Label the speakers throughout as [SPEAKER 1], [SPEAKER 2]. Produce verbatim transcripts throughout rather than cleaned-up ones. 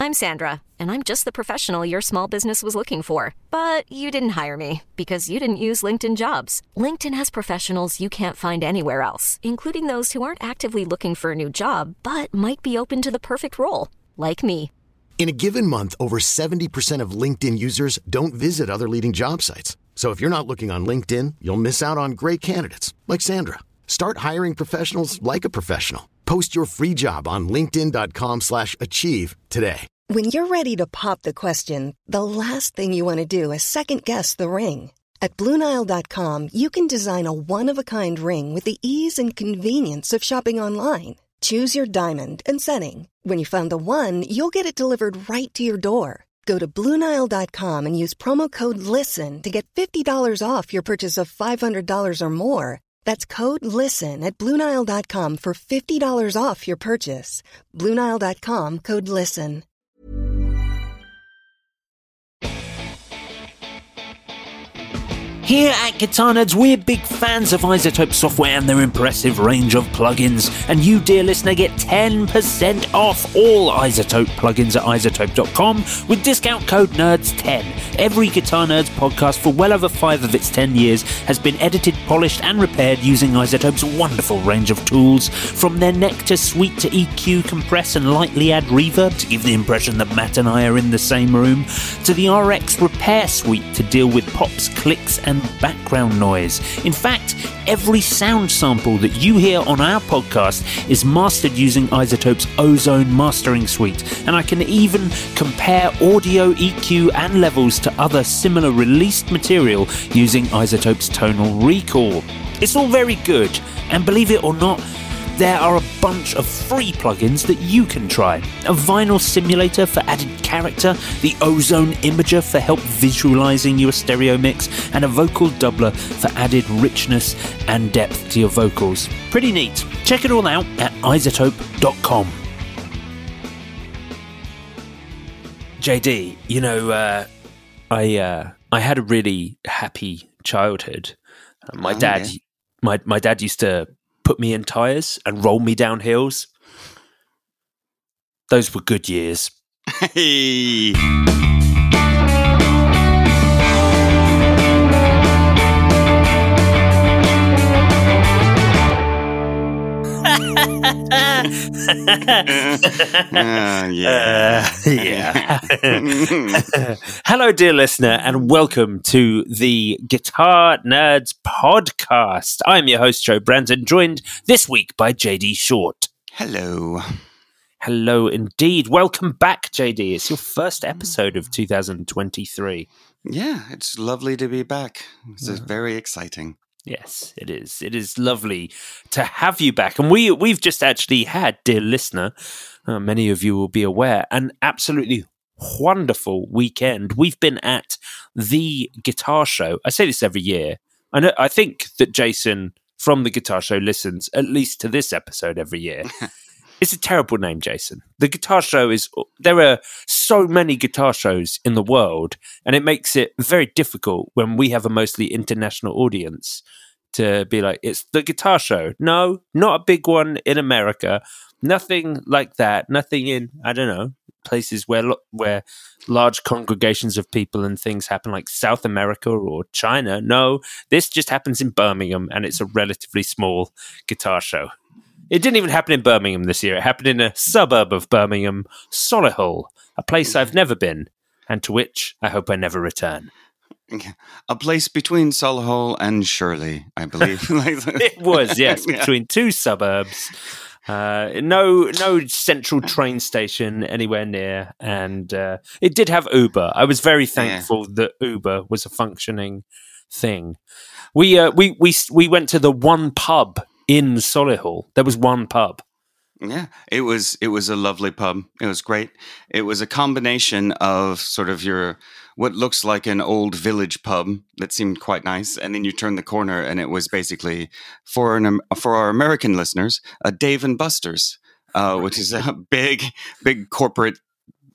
[SPEAKER 1] I'm Sandra, and I'm just the professional your small business was looking for. But you didn't hire me because you didn't use LinkedIn Jobs. LinkedIn has professionals you can't find anywhere else, including those who aren't actively looking for a new job, but might be open to the perfect role, like me.
[SPEAKER 2] In a given month, over seventy percent of LinkedIn users don't visit other leading job sites. So if you're not looking on LinkedIn, you'll miss out on great candidates like Sandra. Start hiring professionals like a professional. Post your free job on linkedin.com slash achieve today.
[SPEAKER 3] When you're ready to pop the question, the last thing you want to do is second-guess the ring. At Blue Nile dot com, you can design a one-of-a-kind ring with the ease and convenience of shopping online. Choose your diamond and setting. When you find the one, you'll get it delivered right to your door. Go to Blue Nile dot com and use promo code LISTEN to get fifty dollars off your purchase of five hundred dollars or more. That's code LISTEN at Blue Nile dot com for fifty dollars off your purchase. Blue Nile dot com, code LISTEN.
[SPEAKER 4] Here at Guitar Nerds, we're big fans of iZotope software and their impressive range of plugins. And you, dear listener, get ten percent off all iZotope plugins at iZotope dot com with discount code nerds ten. Every Guitar Nerds podcast for well over five of its ten years has been edited, polished and repaired using iZotope's wonderful range of tools. From their Nectar suite to E Q, compress and lightly add reverb to give the impression that Matt and I are in the same room, to the R X repair suite to deal with pops, clicks and background noise. In fact, every sound sample that you hear on our podcast is mastered using iZotope's Ozone mastering suite, and I can even compare audio, E Q and levels to other similar released material using iZotope's Tonal Recall. It's all very good, and believe it or not, there are a bunch of free plugins that you can try. A vinyl simulator for added character, the Ozone Imager for help visualizing your stereo mix, and a vocal doubler for added richness and depth to your vocals. Pretty neat. Check it all out at iZotope dot com. J D, you know, uh, I uh, I had a really happy childhood. Uh, my oh, dad, yeah. my my dad used to put me in tyres and roll me down hills. Those were good years.
[SPEAKER 5] Hey. uh, yeah.
[SPEAKER 4] Uh, yeah. Hello, dear listener, and welcome to the Guitar Nerds podcast. I'm your host, Joe Branton, joined this week by J D Short.
[SPEAKER 5] Hello.
[SPEAKER 4] Hello, indeed. Welcome back, J D. It's your first episode of two thousand twenty-three.
[SPEAKER 5] Yeah, it's lovely to be back. This is very exciting.
[SPEAKER 4] Yes, it is. It is lovely to have you back. And we, we've just actually had, dear listener, uh, many of you will be aware, an absolutely wonderful weekend. We've been at the Guitar Show. I say this every year. I know. I think that Jason from the Guitar Show listens at least to this episode every year. It's a terrible name, Jason. The Guitar Show is... There are so many guitar shows in the world, and it makes it very difficult when we have a mostly international audience to be like, it's the Guitar Show. No, not a big one in America. Nothing like that. Nothing in, I don't know, places where where large congregations of people and things happen, like South America or China. No, this just happens in Birmingham, and it's a relatively small guitar show. It didn't even happen in Birmingham this year. It happened in a suburb of Birmingham, Solihull, a place I've never been, and to which I hope I never return.
[SPEAKER 5] A place between Solihull and Shirley, I believe.
[SPEAKER 4] It was, yes, yeah. Between two suburbs. Uh, no, no central train station anywhere near, and uh, it did have Uber. I was very thankful yeah. that Uber was a functioning thing. We, uh, we, we, we went to the one pub in Solihull. There was one pub.
[SPEAKER 5] Yeah, it was it was a lovely pub. It was great. It was a combination of sort of your what looks like an old village pub that seemed quite nice, and then you turn the corner and it was basically for an for our American listeners, a Dave and Buster's, uh, which is a big big corporate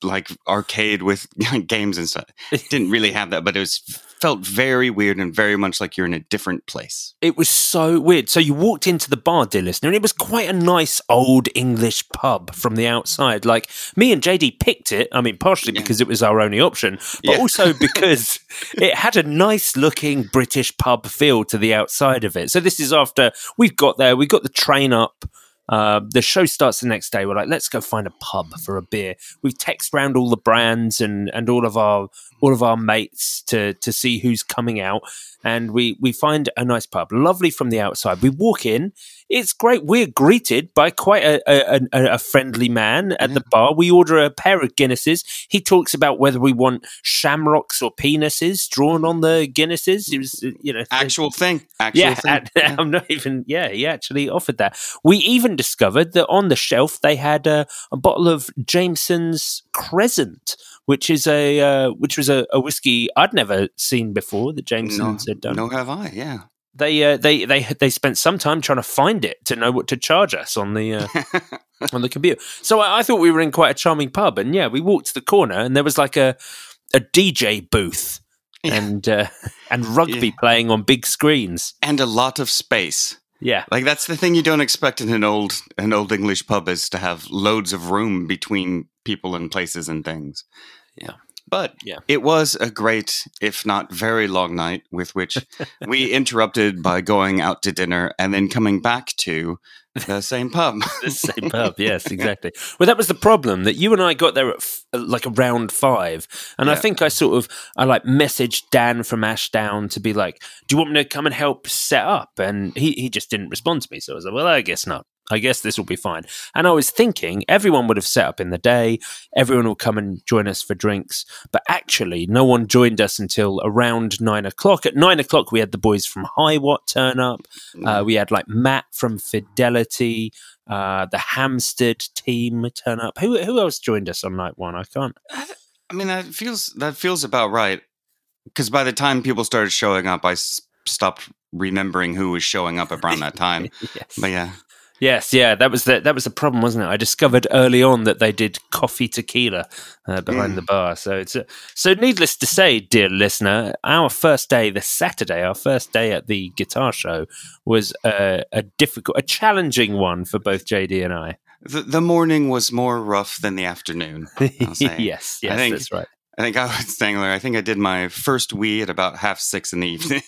[SPEAKER 5] like arcade with games and stuff. It didn't really have that, but it was felt very weird and very much like you're in a different place.
[SPEAKER 4] It was so weird. So you walked into the bar, dear listener, and it was quite a nice old English pub from the outside. Like, me and J D picked it, I mean, partially because yeah. it was our only option, but yeah. also because it had a nice looking British pub feel to the outside of it. So this is after we've got there, we got the train up. Uh, the show starts the next day. We're like, let's go find a pub for a beer. We've texted around all the brands and, and all of our all of our mates to to see who's coming out, and we we find a nice pub, lovely from the outside. We walk in, it's great. We're greeted by quite a a, a, a friendly man at yeah. the bar. We order a pair of Guinnesses. He talks about whether we want shamrocks or penises drawn on the Guinnesses. It was, you know,
[SPEAKER 5] actual thing. Actual
[SPEAKER 4] yeah,
[SPEAKER 5] thing.
[SPEAKER 4] And, yeah, I'm not even. Yeah, he actually offered that. We even discovered that on the shelf they had a, a bottle of Jameson's Crescent, which is a uh, which was a, a whiskey I'd never seen before that Jameson's
[SPEAKER 5] no,
[SPEAKER 4] had done.
[SPEAKER 5] No, have I? Yeah.
[SPEAKER 4] They uh, they they they spent some time trying to find it to know what to charge us on the uh, on the computer. So I, I thought we were in quite a charming pub, and yeah, we walked to the corner, and there was like a a D J booth yeah. and uh, and rugby yeah. playing on big screens
[SPEAKER 5] and a lot of space.
[SPEAKER 4] Yeah,
[SPEAKER 5] like that's the thing you don't expect in an old an old English pub is to have loads of room between people and places and things. Yeah. But yeah. it was a great, if not very long night, with which we interrupted by going out to dinner and then coming back to the same pub.
[SPEAKER 4] The same pub, yes, exactly. Well, that was the problem, that you and I got there at f- like around five. And yeah. I think I sort of, I like messaged Dan from Ashdown to be like, do you want me to come and help set up? And he, he just didn't respond to me. So I was like, well, I guess not. I guess this will be fine. And I was thinking everyone would have set up in the day. Everyone will come and join us for drinks. But actually, no one joined us until around nine o'clock. At nine o'clock, we had the boys from Highwatt turn up. Uh, we had like Matt from Fidelity, uh, the Hampstead team turn up. Who who else joined us on night one? I can't.
[SPEAKER 5] I mean, that feels that feels about right. Because by the time people started showing up, I s- stopped remembering who was showing up around that time.
[SPEAKER 4] Yes.
[SPEAKER 5] But yeah.
[SPEAKER 4] Yes, yeah, that was the that was the problem, wasn't it? I discovered early on that they did coffee tequila uh, behind mm. the bar. So it's a, so needless to say, dear listener, our first day, the Saturday, our first day at the guitar show was a, a difficult, a challenging one for both J D and I.
[SPEAKER 5] The, the morning was more rough than the afternoon. I'll say.
[SPEAKER 4] yes, yes,
[SPEAKER 5] I think,
[SPEAKER 4] that's right.
[SPEAKER 5] I think I was saying earlier, I think I did my first wee at about half six in the evening.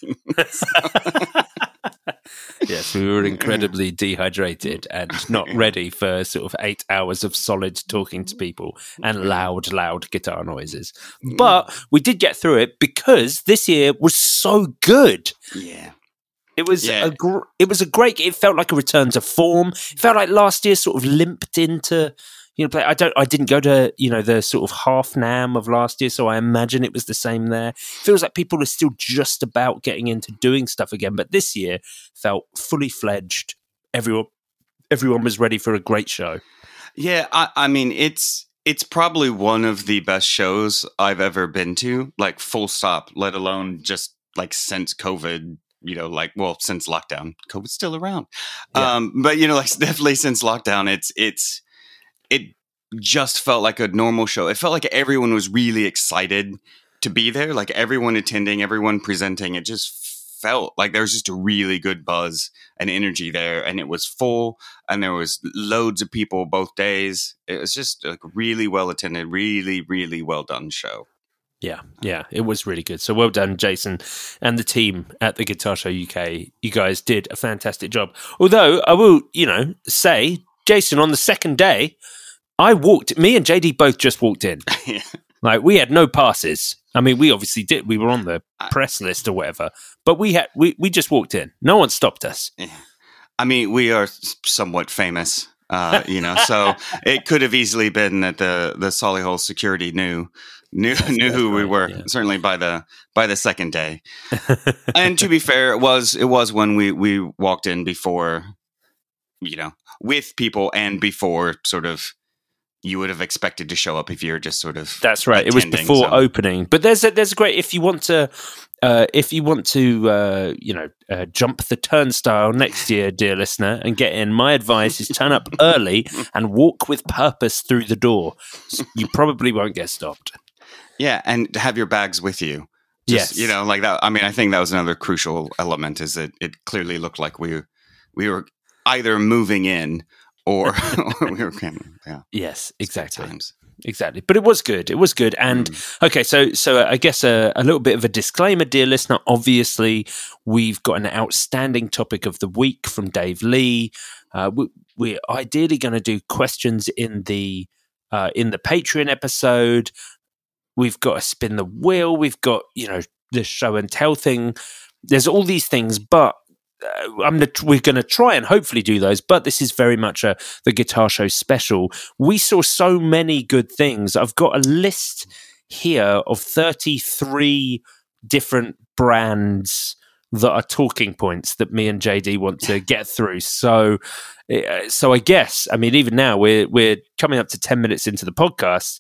[SPEAKER 4] Yes, we were incredibly dehydrated and not ready for sort of eight hours of solid talking to people and loud, loud guitar noises. But we did get through it because this year was so good.
[SPEAKER 5] Yeah.
[SPEAKER 4] It was
[SPEAKER 5] yeah.
[SPEAKER 4] a gr- it was a great, it felt like a return to form. It felt like last year sort of limped into, you know, play. I don't, I didn't go to, you know, the sort of half NAMM of last year, so I imagine it was the same there. It feels like people are still just about getting into doing stuff again, but this year felt fully fledged. Everyone, everyone was ready for a great show.
[SPEAKER 5] Yeah, I, I mean, it's it's probably one of the best shows I've ever been to, like full stop. Let alone just like since COVID. You know, like, well, since lockdown, COVID's still around. Yeah. Um, but, you know, like definitely since lockdown, it's, it's, it just felt like a normal show. It felt like everyone was really excited to be there. Like everyone attending, everyone presenting. It just felt like there was just a really good buzz and energy there. And it was full and there was loads of people both days. It was just like really well attended, really, really well done show.
[SPEAKER 4] Yeah, yeah, it was really good. So well done, Jason and the team at the Guitar Show U K. You guys did a fantastic job. Although I will, you know, say, Jason, on the second day, I walked, me and J D both just walked in.
[SPEAKER 5] yeah.
[SPEAKER 4] Like we had no passes. I mean, we obviously did. We were on the press list or whatever, but we had, we, we just walked in. No one stopped us.
[SPEAKER 5] Yeah. I mean, we are somewhat famous. Uh, you know, so it could have easily been that the the Solihull security knew knew that's, knew that's who right, we were. Yeah. Certainly by the by the second day. And to be fair, it was it was when we we walked in before, you know, with people and before sort of you would have expected to show up if you're just sort of
[SPEAKER 4] that's right. It was before
[SPEAKER 5] so.
[SPEAKER 4] opening, but there's a, there's a great if you want to uh, if you want to uh, you know uh, jump the turnstile next year, dear listener, and get in. My advice is turn up early and walk with purpose through the door. You probably won't get stopped.
[SPEAKER 5] Yeah, and have your bags with you. Just,
[SPEAKER 4] yes,
[SPEAKER 5] you know, like that. I mean, I think that was another crucial element. Is that it clearly looked like we we were either moving in. Or, or we were coming, yeah.
[SPEAKER 4] Yes, exactly,
[SPEAKER 5] times.
[SPEAKER 4] exactly. But it was good. It was good. And mm. okay, so so I guess a, a little bit of a disclaimer, dear listener. Obviously, we've got an outstanding topic of the week from Dave Lee. Uh, we, we're ideally going to do questions in the uh, in the Patreon episode. We've got to spin the wheel. We've got you know the show and tell thing. There's all these things, but. Uh, I'm the, we're going to try and hopefully do those, but this is very much a the Guitar Show special. We saw so many good things. I've got a list here of thirty-three different brands that are talking points that me and J D want to get through. So, uh, so I guess I mean even now we're we're coming up to ten minutes into the podcast.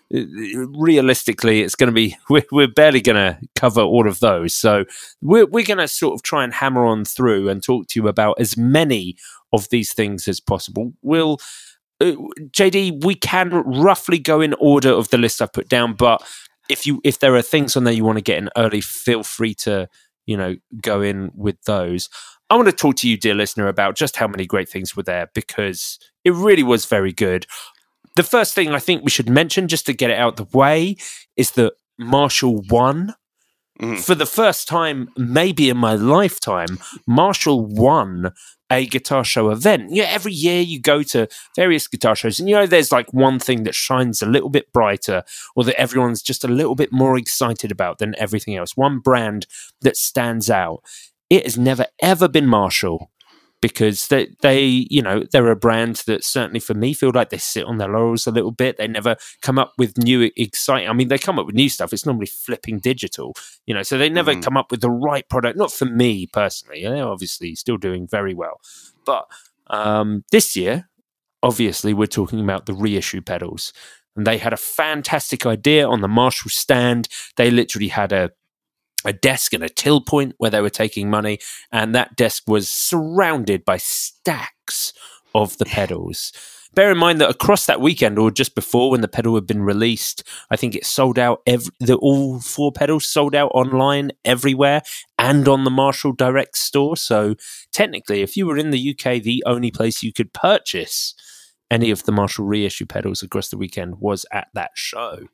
[SPEAKER 4] Realistically, it's going to be we're, we're barely going to cover all of those, so we're we're going to sort of try and hammer on through and talk to you about as many of these things as possible. We'll uh, J D, we can roughly go in order of the list I've put down, but if you if there are things on there you want to get in early, feel free to you know go in with those. I want to talk to you, dear listener, about just how many great things were there because it really was very good. The first thing I think we should mention, just to get it out the way, is that Marshall won. Mm. For the first time, maybe in my lifetime, Marshall won a Guitar Show event. Yeah, every year you go to various guitar shows, and you know there's like one thing that shines a little bit brighter, or that everyone's just a little bit more excited about than everything else. One brand that stands out. It has never ever been Marshall. Because they, they, you know, they're a brand that certainly for me feel like they sit on their laurels a little bit. They never come up with new exciting. I mean, they come up with new stuff. It's normally flipping digital, you know. So they never mm. come up with the right product. Not for me personally. They're obviously still doing very well, but um, this year, obviously, we're talking about the reissue pedals, and they had a fantastic idea on the Marshall stand. They literally had a. a desk and a till point where they were taking money, and that desk was surrounded by stacks of the pedals. Bear in mind that across that weekend, or just before when the pedal had been released, I think it sold out, every, the, all four pedals sold out online everywhere and on the Marshall Direct store. So technically, if you were in the U K, the only place you could purchase any of the Marshall reissue pedals across the weekend was at that show.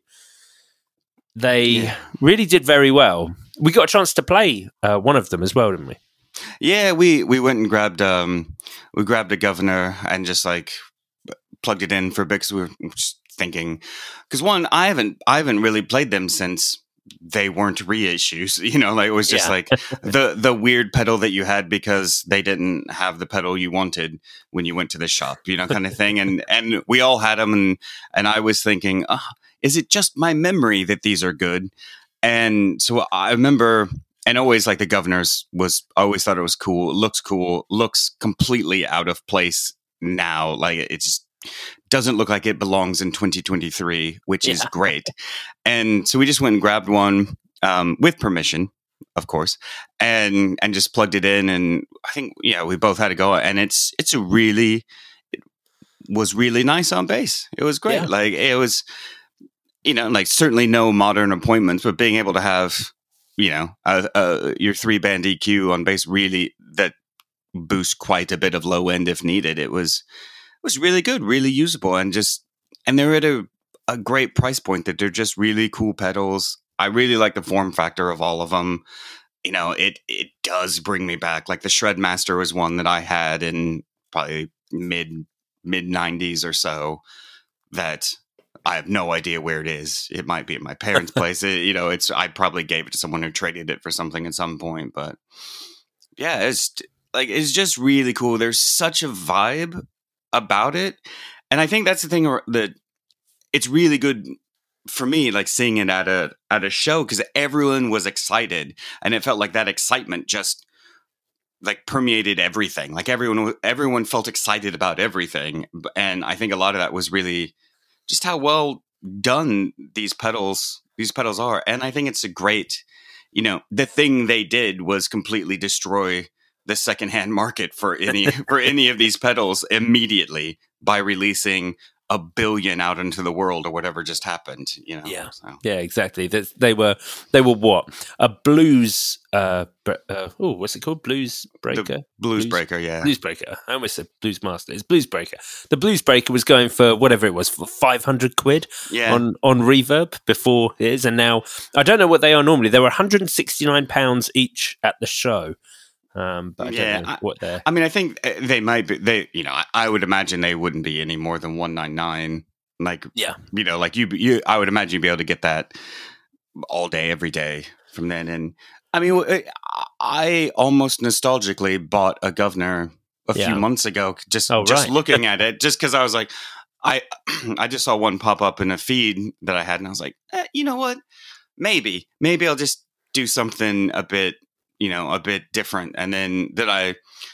[SPEAKER 4] They yeah. really did very well. We got a chance to play uh, one of them as well, didn't we?
[SPEAKER 5] Yeah, we, we went and grabbed um we grabbed a Governor and just like plugged it in for a bit because we were just thinking because one I haven't I haven't really played them since they weren't reissues. You know, like it was just yeah. like the the weird pedal that you had because they didn't have the pedal you wanted when you went to the shop. You know, kind of thing. And and we all had them, and and I was thinking, oh, is it just my memory that these are good? And so I remember, and always like the Governors was, I always thought it was cool. It looks cool, looks completely out of place now. Like it just doesn't look like it belongs in twenty twenty-three, which yeah. is great. And so we just went and grabbed one um, with permission, of course, and and just plugged it in. And I think, yeah, we both had to go. And it's it's a really, it was really nice on bass. It was great. Yeah. Like it was... You know, like certainly no modern appointments, but being able to have, you know, uh, uh, your three band E Q on bass really that boosts quite a bit of low end if needed. It was it was really good, really usable, and just and they're at a, a great price point that they're just really cool pedals. I really like the form factor of all of them. You know, it it does bring me back. Like the Shredmaster was one that I had in probably mid mid nineties or so that. I have no idea where it is. It might be at my parents' place. It, you know, it's I probably gave it to someone who traded it for something at some point. But yeah, it's like it's just really cool. There's such a vibe about it, and I think that's the thing that it's really good for me. Like seeing it at a at a show because everyone was excited, and it felt like that excitement just like permeated everything. Like everyone everyone felt excited about everything, and I think a lot of that was really. just how well done these pedals these pedals are. And I think it's a great, you know, the thing they did was completely destroy the secondhand market for any for any of these pedals immediately by releasing a billion out into the world or whatever just happened, you know.
[SPEAKER 4] Yeah,
[SPEAKER 5] so.
[SPEAKER 4] yeah, exactly. They, they were they were what a blues. Uh, uh, oh, what's it called? Blues Breaker.
[SPEAKER 5] The blues, blues Breaker, yeah.
[SPEAKER 4] Blues Breaker. I almost said Blues Master. It's Blues Breaker. The Blues Breaker was going for whatever it was, for five hundred quid
[SPEAKER 5] yeah.
[SPEAKER 4] on on Reverb before it is, and now I don't know what they are normally. They were one hundred and sixty nine pounds each at the show. Um, but I
[SPEAKER 5] yeah,
[SPEAKER 4] don't know what they're.
[SPEAKER 5] I mean, I think they might be. They, you know, I, I would imagine they wouldn't be any more than one ninety nine. Like,
[SPEAKER 4] yeah,
[SPEAKER 5] you know, like you, you. I would imagine you'd be able to get that all day, every day from then. And I mean, I almost nostalgically bought a Governor a yeah. few months ago, just
[SPEAKER 4] oh,
[SPEAKER 5] just
[SPEAKER 4] right.
[SPEAKER 5] looking at it, just because I was like, I, I just saw one pop up in a feed that I had, and I was like, eh, you know what? Maybe, maybe I'll just do something a bit. you know, a bit different. And then that I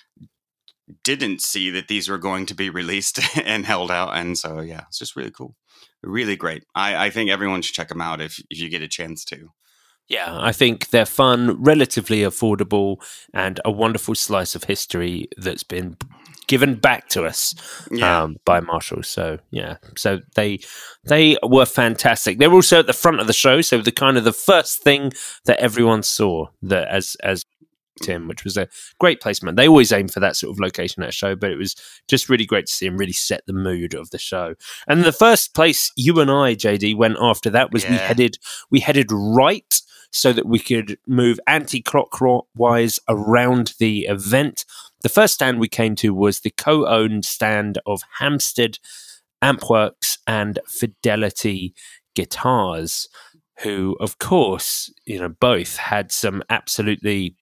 [SPEAKER 5] didn't see that these were going to be released and held out. And so, yeah, it's just really cool. Really great. I, I think everyone should check them out if, if you get a chance to.
[SPEAKER 4] Yeah, I think they're fun, relatively affordable, and a wonderful slice of history that's been given back to us
[SPEAKER 5] yeah.
[SPEAKER 4] um, by Marshall. So yeah, so they they were fantastic. They were also at the front of the show, so the kind of the first thing that everyone saw that as as Tim, which was a great placement. They always aim for that sort of location at a show, but it was just really great to see him really set the mood of the show. And the first place you and I, J D, went after that was yeah. we headed we headed right so that we could move anti-clockwise around the event. The first stand we came to was the co-owned stand of Hampstead Ampworks and Fidelity Guitars, who, of course, you know, both had some absolutely,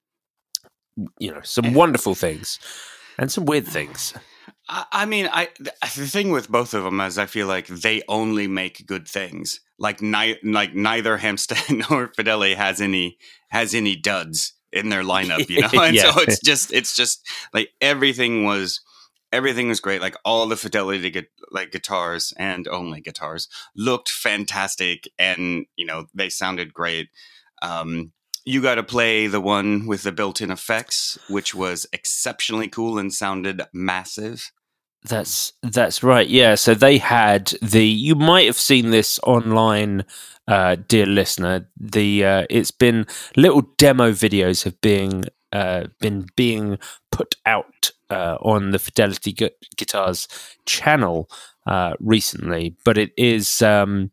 [SPEAKER 4] you know, some wonderful things and some weird things.
[SPEAKER 5] I mean, I the thing with both of them is I feel like they only make good things. Like, ni- like neither Hampstead nor Fidelity has any has any duds in their lineup, you know. And yeah. so it's just it's just like everything was everything was great. Like all the Fidelity gu- like guitars and only guitars looked fantastic, and you know they sounded great. Um, you got to play the one with the built-in effects, which was exceptionally cool and sounded massive.
[SPEAKER 4] That's that's right. Yeah. So they had the. You might have seen this online, uh, dear listener. The uh, it's been little demo videos have been uh, been being put out uh, on the Fidelity Gu- Guitars channel uh, recently, but it is um,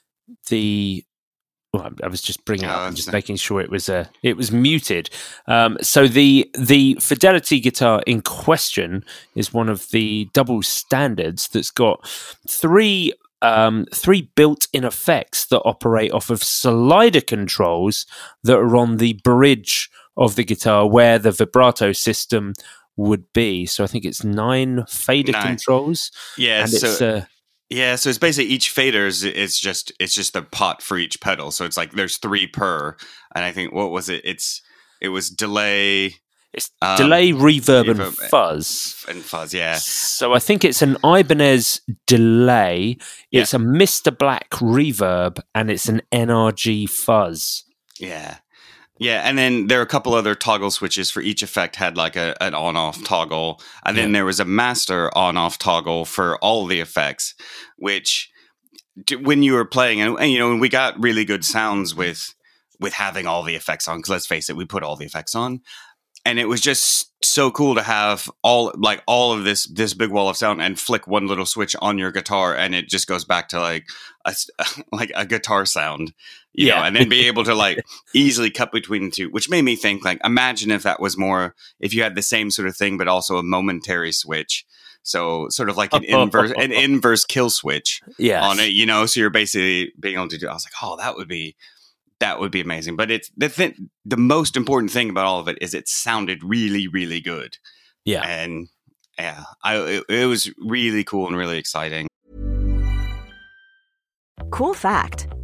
[SPEAKER 4] the. Well, I was just bringing it up and just making sure it was uh, it was muted. Um, so the the Fidelity guitar in question is one of the double standards that's got three um, three built-in effects that operate off of slider controls that are on the bridge of the guitar where the vibrato system would be. So I think it's nine fader nine. controls.
[SPEAKER 5] Yeah,
[SPEAKER 4] and
[SPEAKER 5] so-
[SPEAKER 4] it's. Uh,
[SPEAKER 5] Yeah, so it's basically each fader is it's just it's just the pot for each pedal. So it's like there's three per, and I think what was it? It's it was delay,
[SPEAKER 4] it's um, delay, reverb,
[SPEAKER 5] reverb,
[SPEAKER 4] and fuzz,
[SPEAKER 5] and fuzz. Yeah.
[SPEAKER 4] So I think it's an Ibanez delay. It's yeah. a Mister Black reverb, and it's an N R G fuzz.
[SPEAKER 5] Yeah. Yeah, and then there are a couple other toggle switches for each effect had like a an on-off toggle. And then yeah. there was a master on-off toggle for all the effects, which when you were playing, and, and you know, we got really good sounds with with having all the effects on, because let's face it, we put all the effects on. And it was just so cool to have all like all of this this big wall of sound and flick one little switch on your guitar, and it just goes back to like a, like a guitar sound, you yeah. know, and then be able to like easily cut between the two, which made me think like, imagine if that was more, if you had the same sort of thing, but also a momentary switch. So sort of like an inverse an inverse kill switch
[SPEAKER 4] yes.
[SPEAKER 5] on it, you know, so you're basically being able to do, I was like, oh, that would be, that would be amazing. But it's the th- the most important thing about all of it is it sounded really, really good.
[SPEAKER 4] Yeah.
[SPEAKER 5] And yeah, I it, it was really cool and really exciting.
[SPEAKER 1] Cool fact,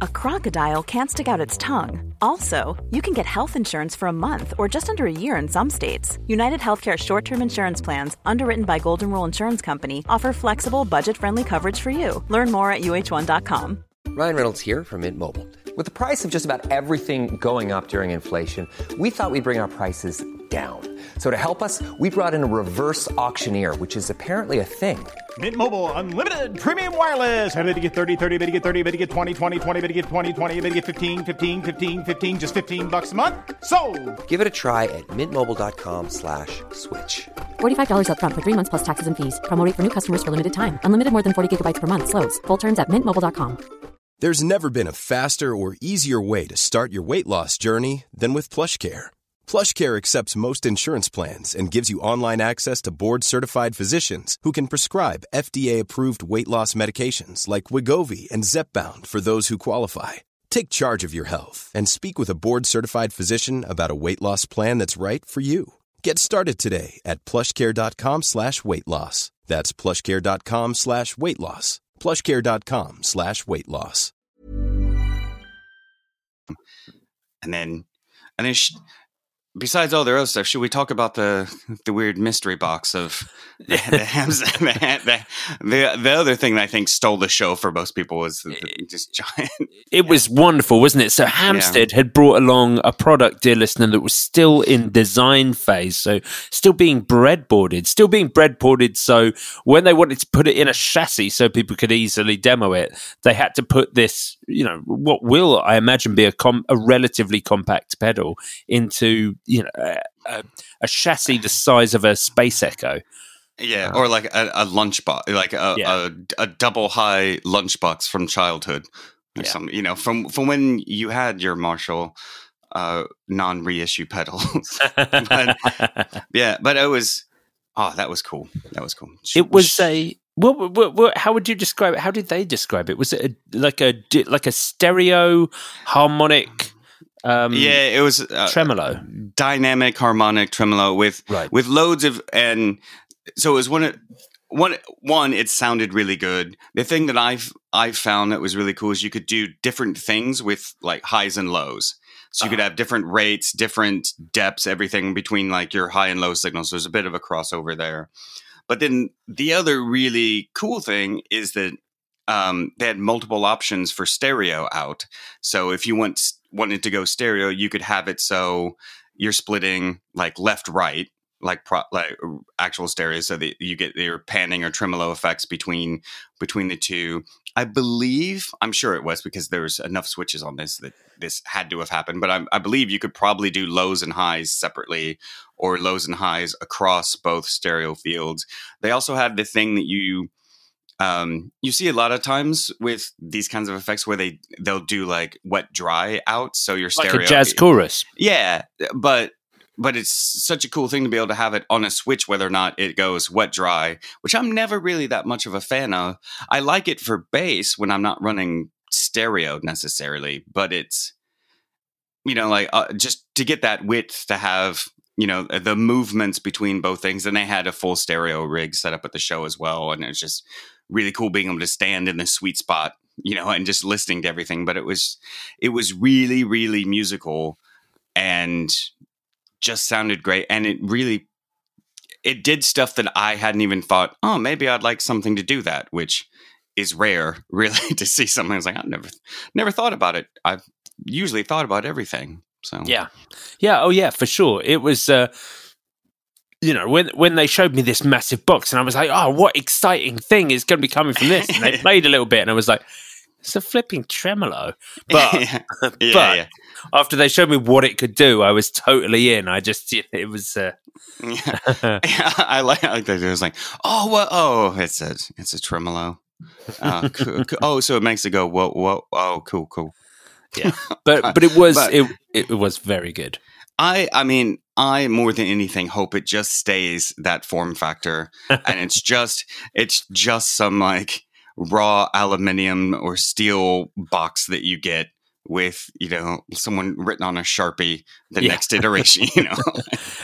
[SPEAKER 6] a crocodile can't stick out its tongue. Also, you can get health insurance for a month or just under a year in some states. United Healthcare short-term insurance plans, underwritten by Golden Rule Insurance Company, offer flexible, budget-friendly coverage for you. Learn more at U H one dot com.
[SPEAKER 7] Ryan Reynolds here from Mint Mobile. With the price of just about everything going up during inflation, we thought we'd bring our prices down. So to help us, we brought in a reverse auctioneer, which is apparently a thing.
[SPEAKER 8] Mint Mobile Unlimited Premium Wireless. How to get thirty, thirty, how to get thirty, how to get twenty, twenty, twenty, how to get twenty, twenty, how to get fifteen, fifteen, fifteen, fifteen, just fifteen bucks a month? Sold!
[SPEAKER 7] Give it a try at mintmobile.com slash switch.
[SPEAKER 9] forty-five dollars up front for three months plus taxes and fees. Promo rate for new customers for limited time. Unlimited more than forty gigabytes per month. Slows full terms at mint mobile dot com.
[SPEAKER 10] There's never been a faster or easier way to start your weight loss journey than with PlushCare. PlushCare accepts most insurance plans and gives you online access to board-certified physicians who can prescribe F D A-approved weight loss medications like Wegovy and Zepbound for those who qualify. Take charge of your health and speak with a board-certified physician about a weight loss plan that's right for you. Get started today at plushcare.com slash weight loss. That's plushcare.com slash weight loss. plushcare.com slash weight loss.
[SPEAKER 5] And then, and then, sh- besides all the other stuff, should we talk about the the weird mystery box of the the, the, the, the other thing that I think stole the show for most people was the, the, just giant.
[SPEAKER 4] It was wonderful, wasn't it? So Hampstead yeah. had brought along a product, dear listener, that was still in design phase, so still being breadboarded, still being breadboarded. So when they wanted to put it in a chassis so people could easily demo it, they had to put this, you know, what will I imagine be a com- a relatively compact pedal into, you know, a, a chassis the size of a Space Echo.
[SPEAKER 5] Yeah, or like a, a lunchbox, like a, yeah. a a double high lunchbox from childhood, or yeah. something. You know, from from when you had your Marshall uh, non reissue pedals. But, yeah, but it was oh, that was cool. That was cool.
[SPEAKER 4] It was a. What, what, what, how would you describe it? How did they describe it? Was it a, like a like a stereo harmonic? Um,
[SPEAKER 5] yeah, it was uh,
[SPEAKER 4] tremolo,
[SPEAKER 5] dynamic harmonic tremolo with
[SPEAKER 4] right.
[SPEAKER 5] with loads of and. So it was one, one, one. It sounded really good. The thing that I've I've found that was really cool is you could do different things with like highs and lows. So you uh-huh. could have different rates, different depths, everything between like your high and low signals. So there's a bit of a crossover there. But then the other really cool thing is that um, they had multiple options for stereo out. So if you want wanted to go stereo, you could have it so you're splitting like left right. Like pro, like actual stereo, so that you get your panning or tremolo effects between between the two. I believe, I'm sure it was because there was enough switches on this that this had to have happened. But I, I believe you could probably do lows and highs separately, or lows and highs across both stereo fields. They also had the thing that you um, you see a lot of times with these kinds of effects where they they'll do like wet dry out, so your stereo
[SPEAKER 4] like a jazz chorus.
[SPEAKER 5] Yeah, but. But it's such a cool thing to be able to have it on a switch, whether or not it goes wet, dry, which I'm never really that much of a fan of. I like it for bass when I'm not running stereo necessarily, but it's, you know, like uh, just to get that width to have, you know, the movements between both things. And they had a full stereo rig set up at the show as well. And it was just really cool being able to stand in the sweet spot, you know, and just listening to everything. But it was, it was really, really musical and just sounded great. And it really, it did stuff that I hadn't even thought, oh, maybe I'd like something to do that, which is rare, really, to see something. I was like, I've never, never thought about it. I've usually thought about everything. So
[SPEAKER 4] yeah, yeah, oh yeah, for sure. It was, uh, you know, when when they showed me this massive box, and I was like, oh, what exciting thing is going to be coming from this? And they played a little bit, and I was like, it's a flipping tremolo. But,
[SPEAKER 5] yeah.
[SPEAKER 4] but
[SPEAKER 5] Yeah, yeah.
[SPEAKER 4] after they showed me what it could do, I was totally in. I just, it was. Uh...
[SPEAKER 5] yeah. yeah, I like, I like that. It was like, oh, what? Oh, it's a, it's a tremolo. Uh, cool, cool. Oh, so it makes it go, whoa, whoa, oh, cool, cool.
[SPEAKER 4] Yeah, but but it was
[SPEAKER 5] But-
[SPEAKER 4] it it was very good.
[SPEAKER 5] I, I mean, I more than anything hope it just stays that form factor, and it's just, it's just some like raw aluminium or steel box that you get with, you know, someone written on a Sharpie the
[SPEAKER 4] Yeah.
[SPEAKER 5] next iteration, you know.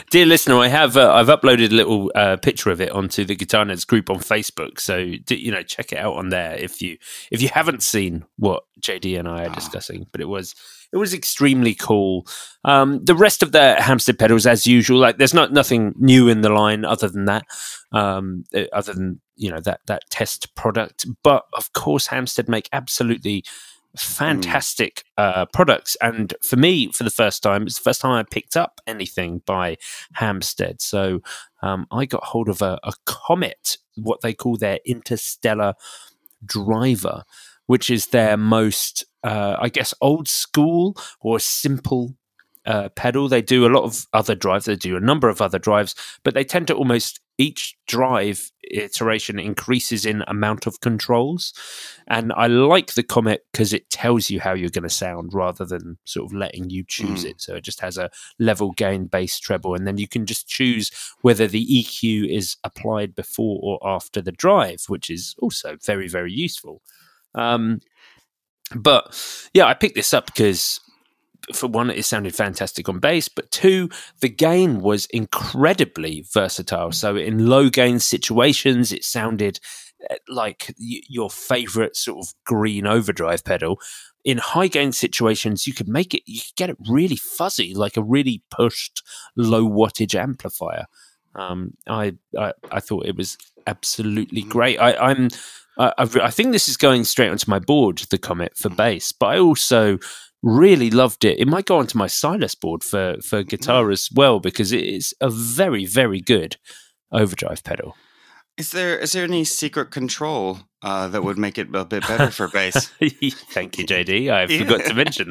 [SPEAKER 4] Dear listener, I have uh, I've uploaded a little uh, picture of it onto the Guitar Nerds group on Facebook, so you know, check it out on there if you if you haven't seen what J D and I are discussing. But it was it was extremely cool. Um, the rest of the Hamstead pedals, as usual, like there's not nothing new in the line other than that, um, other than you know that that test product. But of course, Hamstead make absolutely fantastic uh, products, and for me, for the first time, it's the first time I picked up anything by Hamstead. So um, I got hold of a, a Comet, what they call their Interstellar Driver, which is their most, uh, I guess, old school or simple uh, pedal. They do a lot of other drives. They do a number of other drives, but they tend to almost each drive iteration increases in amount of controls. And I like the Comet because it tells you how you're going to sound rather than sort of letting you choose mm. it. So it just has a level, gain, bass, treble, and then you can just choose whether the E Q is applied before or after the drive, which is also very, very useful. Um, but yeah, I picked this up because for one, it sounded fantastic on bass, but two, the gain was incredibly versatile. So in low gain situations, it sounded like y- your favorite sort of green overdrive pedal. In high gain situations, you could make it, you could get it really fuzzy, like a really pushed low wattage amplifier. Um, I, I I thought it was absolutely great. I, I'm I, I think this is going straight onto my board, the Comet for bass, but I also really loved it. It might go onto my Silas board for, for guitar as well, because it is a very, very good overdrive pedal.
[SPEAKER 5] Is there is there any secret control uh, that would make it a bit better for bass?
[SPEAKER 4] Thank you, J D. I yeah. forgot to mention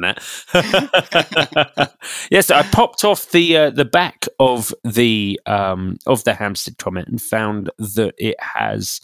[SPEAKER 4] that. Yes, I popped off the uh, the back of the um, of the Hamstead Comet and found that it has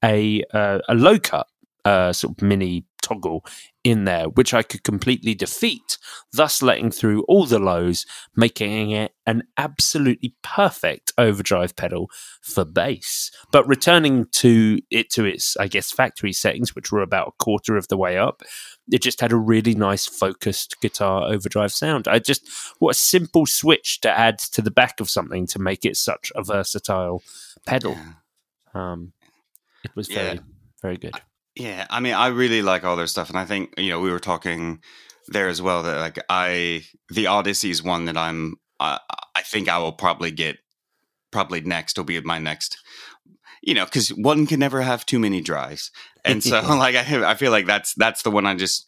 [SPEAKER 4] a uh, a low cut uh, sort of mini toggle in there, which I could completely defeat, thus letting through all the lows, making it an absolutely perfect overdrive pedal for bass. But returning to it to its, I guess, factory settings, which were about a quarter of the way up, it just had a really nice focused guitar overdrive sound. I just, what a simple switch to add to the back of something to make it such a versatile pedal. Yeah. Um, it was very, yeah. very good.
[SPEAKER 5] Yeah, I mean, I really like all their stuff, and I think, you know, we were talking there as well that like I the Odyssey is one that I'm uh, I think I will probably get probably next will be my next, you know, because one can never have too many drives, and so like I I feel like that's that's the one I just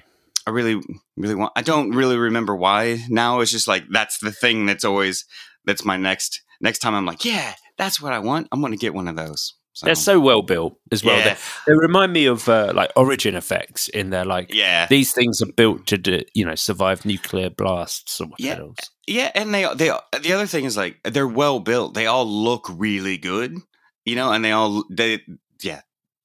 [SPEAKER 5] I really really want. I don't really remember why now. It's just like that's the thing that's always that's my next next time. I'm like, yeah, that's what I want. I'm going to get one of those. So.
[SPEAKER 4] They're so well built as well.
[SPEAKER 5] Yeah.
[SPEAKER 4] They remind me of uh, like Origin effects in there. Like,
[SPEAKER 5] yeah.
[SPEAKER 4] these things are built to, do, you know, survive nuclear blasts or
[SPEAKER 5] yeah.
[SPEAKER 4] pedals.
[SPEAKER 5] Yeah, and they they the other thing is like they're well built. They all look really good, you know, and they all they yeah,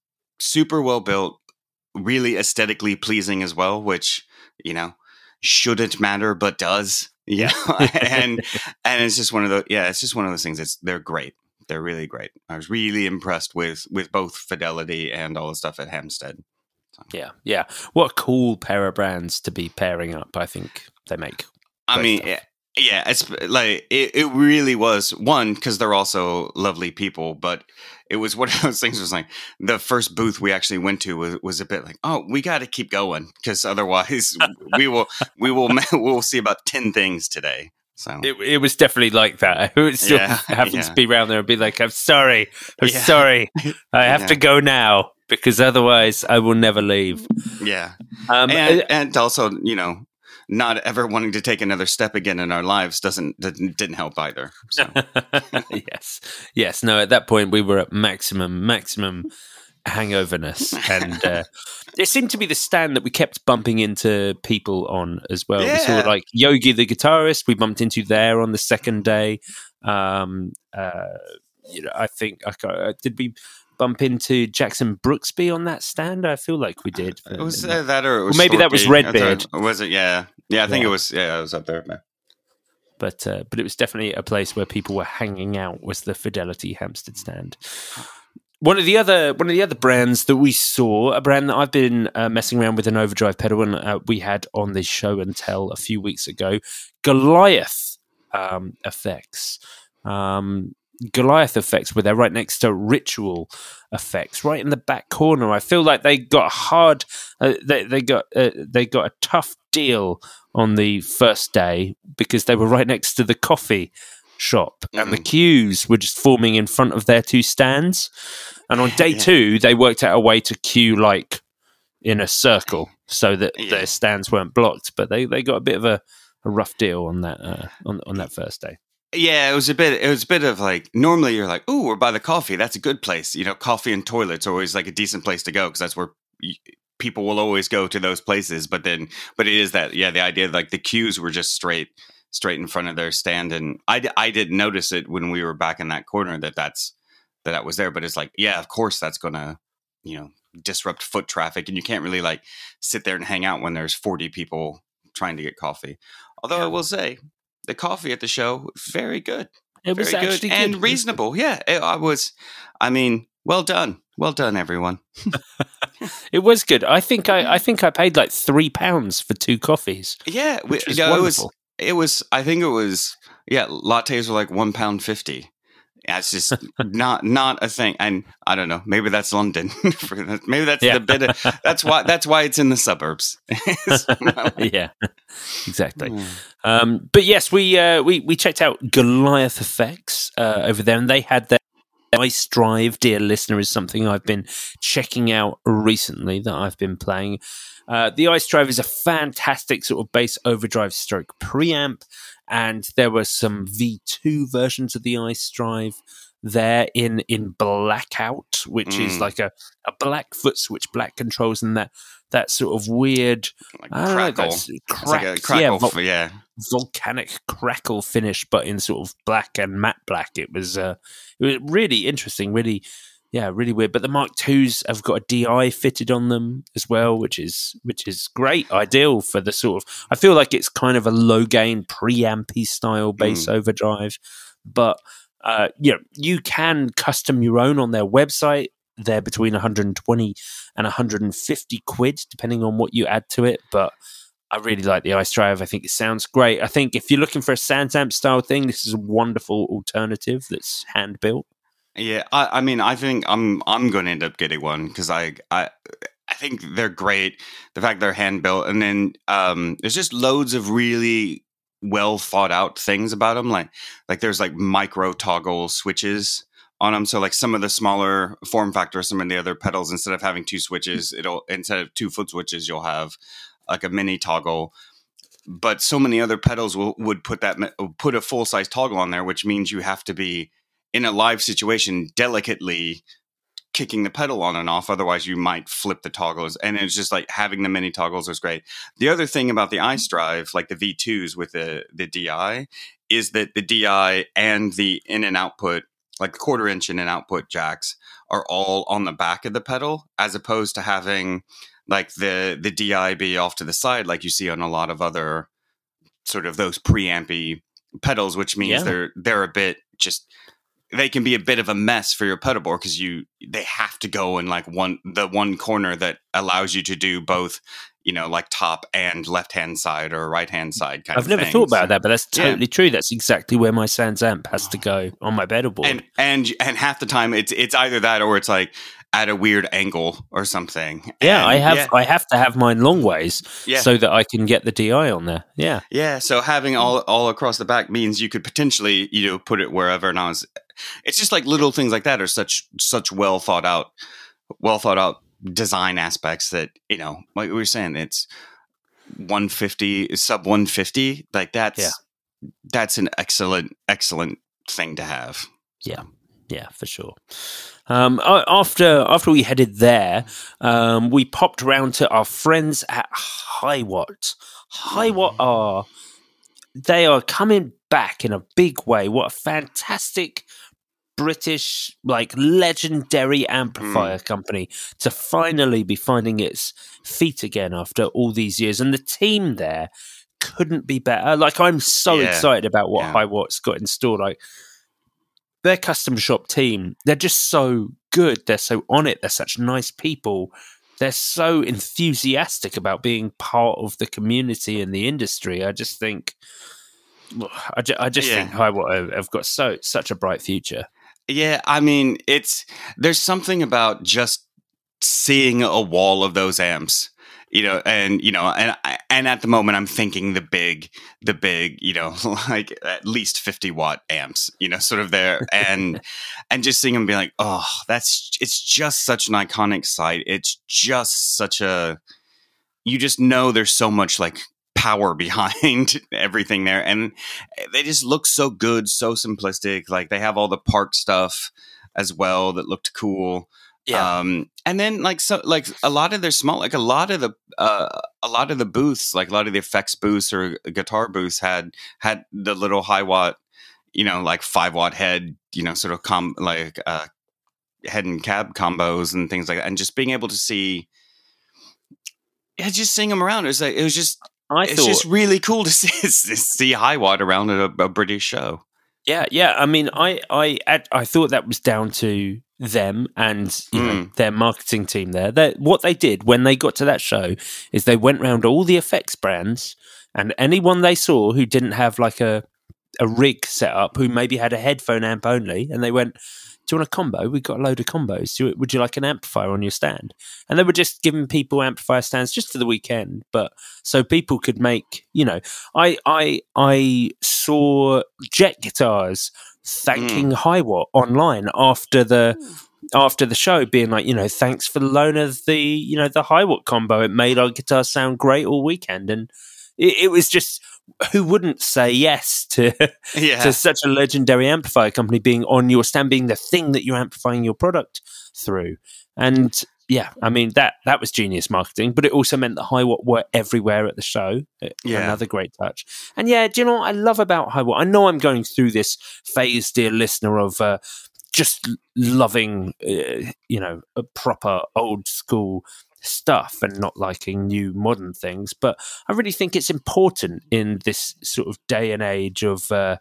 [SPEAKER 5] super well built, really aesthetically pleasing as well, which you know shouldn't matter but does. Yeah, and and it's just one of those. Yeah, it's just one of those things. It's they're great. They're really great. I was really impressed with, with both Fidelity and all the stuff at Hamstead. So.
[SPEAKER 4] Yeah, yeah. What a cool pair of brands to be pairing up. I think they make.
[SPEAKER 5] I mean, yeah, yeah, it's like it, it really was one because they're also lovely people, but it was one of those things. Was like the first booth we actually went to was, was a bit like, oh, we got to keep going because otherwise we will we will we'll see about ten things today. So
[SPEAKER 4] it, it was definitely like that. I would still
[SPEAKER 5] yeah,
[SPEAKER 4] having
[SPEAKER 5] yeah.
[SPEAKER 4] to be around there and be like, I'm sorry, I'm
[SPEAKER 5] yeah.
[SPEAKER 4] sorry. I have
[SPEAKER 5] yeah.
[SPEAKER 4] to go now because otherwise I will never leave.
[SPEAKER 5] Yeah.
[SPEAKER 4] Um,
[SPEAKER 5] and, and also, you know, not ever wanting to take another step again in our lives doesn't didn't, didn't help either. So.
[SPEAKER 4] yes. Yes. No, at that point we were at maximum, maximum hangoverness. And uh, it seemed to be the stand that we kept bumping into people on as well.
[SPEAKER 5] Yeah.
[SPEAKER 4] We saw like Yogi the guitarist we bumped into there on the second day. Um, uh, you know, I think I uh, did we bump into Jackson Brooksby on that stand? I feel like we did.
[SPEAKER 5] Was uh, that or, it was
[SPEAKER 4] or maybe
[SPEAKER 5] Storky.
[SPEAKER 4] that was Redbeard?
[SPEAKER 5] Was it? Yeah, yeah. I think
[SPEAKER 4] yeah.
[SPEAKER 5] it was. Yeah, it was up there, man.
[SPEAKER 4] But uh, but it was definitely a place where people were hanging out. Was the Fidelity Hamstead stand? One of the other one of the other brands that we saw, a brand that I've been uh, messing around with an overdrive pedal, and uh, we had on this show and tell a few weeks ago, Goliath um, effects. Um, Goliath effects, where they're right next to Ritual effects, right in the back corner. I feel like they got hard. Uh, they they got uh, they got a tough deal on the first day because they were right next to the coffee shop, mm. and the queues were just forming in front of their two stands. And on day yeah. two, they worked out a way to queue like in a circle so that yeah. their stands weren't blocked. But they, they got a bit of a, a rough deal on that uh, on on that first day.
[SPEAKER 5] Yeah, it was a bit. It was a bit of like. Normally, you're like, "Ooh, we're by the coffee. That's a good place." You know, coffee and toilets are always like a decent place to go because that's where you, people will always go to those places. But then, but it is that. Yeah, the idea like the queues were just straight, straight in front of their stand, and I, I didn't notice it when we were back in that corner that that's that that was there. But it's like, yeah, of course, that's gonna, you know, disrupt foot traffic, and you can't really like sit there and hang out when there's forty people trying to get coffee. Although yeah. I will say. The coffee at the show, very good.
[SPEAKER 4] It was
[SPEAKER 5] very
[SPEAKER 4] actually
[SPEAKER 5] good,
[SPEAKER 4] good
[SPEAKER 5] and reasonable. Yeah, it, I was. I mean, well done, well done, everyone.
[SPEAKER 4] It was good. I think I, I think I paid like three pounds for two coffees.
[SPEAKER 5] Yeah,
[SPEAKER 4] which was
[SPEAKER 5] you know,
[SPEAKER 4] wonderful.
[SPEAKER 5] It was. It was. I think it was. Yeah, lattes were like one pound fifty. Yeah, it's just not not a thing, and I don't know. Maybe that's London. Maybe that's yeah. the bit. Of, that's why. That's why it's in the suburbs.
[SPEAKER 4] Yeah, exactly. Mm. Um, but yes, we uh, we we checked out Goliath Effects uh, over there, and they had their Ice Drive. Dear listener, is something I've been checking out recently that I've been playing. Uh, the Ice Drive is a fantastic sort of bass overdrive stroke preamp. And there were some V two versions of the Ice Drive there in in Blackout, which mm. is like a, a black foot switch, black controls, and that that sort of weird
[SPEAKER 5] like crackle, know,
[SPEAKER 4] crack,
[SPEAKER 5] like a crackle,
[SPEAKER 4] yeah, vol-
[SPEAKER 5] yeah,
[SPEAKER 4] volcanic crackle finish, but in sort of black and matte black. It was uh, it was really interesting, really. Yeah, really weird. But the Mark twos have got a D I fitted on them as well, which is which is great, ideal for the sort of. I feel like it's kind of a low gain preampy style bass mm. overdrive, but uh, you know, you can custom your own on their website. They're between one hundred twenty and one hundred fifty quid, depending on what you add to it. But I really like the Ice Drive. I think it sounds great. I think if you're looking for a SansAmp style thing, this is a wonderful alternative that's hand built.
[SPEAKER 5] Yeah, I, I mean, I think I'm I'm going to end up getting one because I, I I think they're great. The fact they're hand built, and then um, there's just loads of really well thought out things about them. Like like there's like micro toggle switches on them. So like some of the smaller form factors, some of the other pedals, instead of having two switches, it'll instead of two foot switches, you'll have like a mini toggle. But so many other pedals will would put that put a full size toggle on there, which means you have to be in a live situation, delicately kicking the pedal on and off. Otherwise, you might flip the toggles. And it's just like having the mini toggles is great. The other thing about the Ice Drive, like the V twos with the, the D I, is that the D I and the in and output, like the quarter inch in and output jacks, are all on the back of the pedal, as opposed to having like the, the D I be off to the side, like you see on a lot of other sort of those preampy pedals, which means yeah. they're they're a bit just. They can be a bit of a mess for your pedal board because you they have to go in like one the one corner that allows you to do both, you know, like top and left hand side or right hand side kind
[SPEAKER 4] I've
[SPEAKER 5] of
[SPEAKER 4] I've never
[SPEAKER 5] thing.
[SPEAKER 4] thought about
[SPEAKER 5] so,
[SPEAKER 4] that, but that's totally yeah. true. That's exactly where my SansAmp has to go on my pedal board.
[SPEAKER 5] And and and half the time it's it's either that or it's like at a weird angle or something.
[SPEAKER 4] Yeah,
[SPEAKER 5] and,
[SPEAKER 4] I have
[SPEAKER 5] yeah.
[SPEAKER 4] I have to have mine long ways
[SPEAKER 5] yeah.
[SPEAKER 4] so that I can get the D I on there. Yeah.
[SPEAKER 5] Yeah, so having all all across the back means you could potentially, you know, put it wherever. And I was it's just like little things like that are such such well thought out well thought out design aspects that, you know, like we were saying, it's one fifty sub one fifty, like that's yeah. that's an excellent excellent thing to have.
[SPEAKER 4] Yeah. Yeah, for sure. Um, after after we headed there, um, we popped round to our friends at Hiwatt. Hiwatt are they are coming back in a big way. What a fantastic British, like legendary amplifier mm. company to finally be finding its feet again after all these years. And the team there couldn't be better. Like I'm so yeah. excited about what yeah. Hiwatt's got in store. Like. Their custom shop team, they're just so good. They're so on it. They're such nice people. They're so enthusiastic about being part of the community and the industry. I just think, I, ju- I just
[SPEAKER 5] Yeah.
[SPEAKER 4] think Hiwatt have, have got so such a bright future.
[SPEAKER 5] Yeah, I mean, it's there's something about just seeing a wall of those amps, you know, and you know, and I- and at the moment I'm thinking the big, the big, you know, like at least fifty watt amps, you know, sort of there, and and just seeing them be like, oh, that's it's just such an iconic sight. It's just such a, you just know there's so much like power behind everything there, and they just look so good, so simplistic. Like they have all the park stuff as well that looked cool.
[SPEAKER 4] Yeah.
[SPEAKER 5] Um, and then like so like a lot of their small like a lot of the uh, a lot of the booths, like a lot of the effects booths or guitar booths had had the little Hiwatt, you know, like five watt head, you know, sort of com like uh, head and cab combos and things like that, and just being able to see, yeah, just seeing them around. It was like it was just.
[SPEAKER 4] I
[SPEAKER 5] It's
[SPEAKER 4] thought,
[SPEAKER 5] just really cool to see see Hiwatt around at a, a British show.
[SPEAKER 4] yeah, yeah. I mean, I, I, I thought that was down to them and you know,
[SPEAKER 5] Mm.
[SPEAKER 4] their marketing team there. They, what they did when they got to that show is they went round all the effects brands and anyone they saw who didn't have like a a rig set up, who maybe had a headphone amp only, and they went, do you want a combo? We've got a load of combos. Do you, would you like an amplifier on your stand? And they were just giving people amplifier stands just for the weekend, but so people could make, you know, I I I saw Jet Guitars thanking Hiwatt online after the after the show, being like, you know, thanks for the loan of the, you know, the Hiwatt combo. It made our guitar sound great all weekend, and it, it was just, who wouldn't say yes to
[SPEAKER 5] Yeah.
[SPEAKER 4] to such a legendary amplifier company being on your stand, being the thing that you're amplifying your product through? And yeah, I mean, that that was genius marketing, but it also meant that Hiwatt were everywhere at the show.
[SPEAKER 5] Yeah.
[SPEAKER 4] Another great touch. And yeah, do you know what I love about Hiwatt? I know I'm going through this phase, dear listener, of uh, just loving, uh, you know, a proper old school stuff and not liking new modern things, but I really think it's important in this sort of day and age of uh,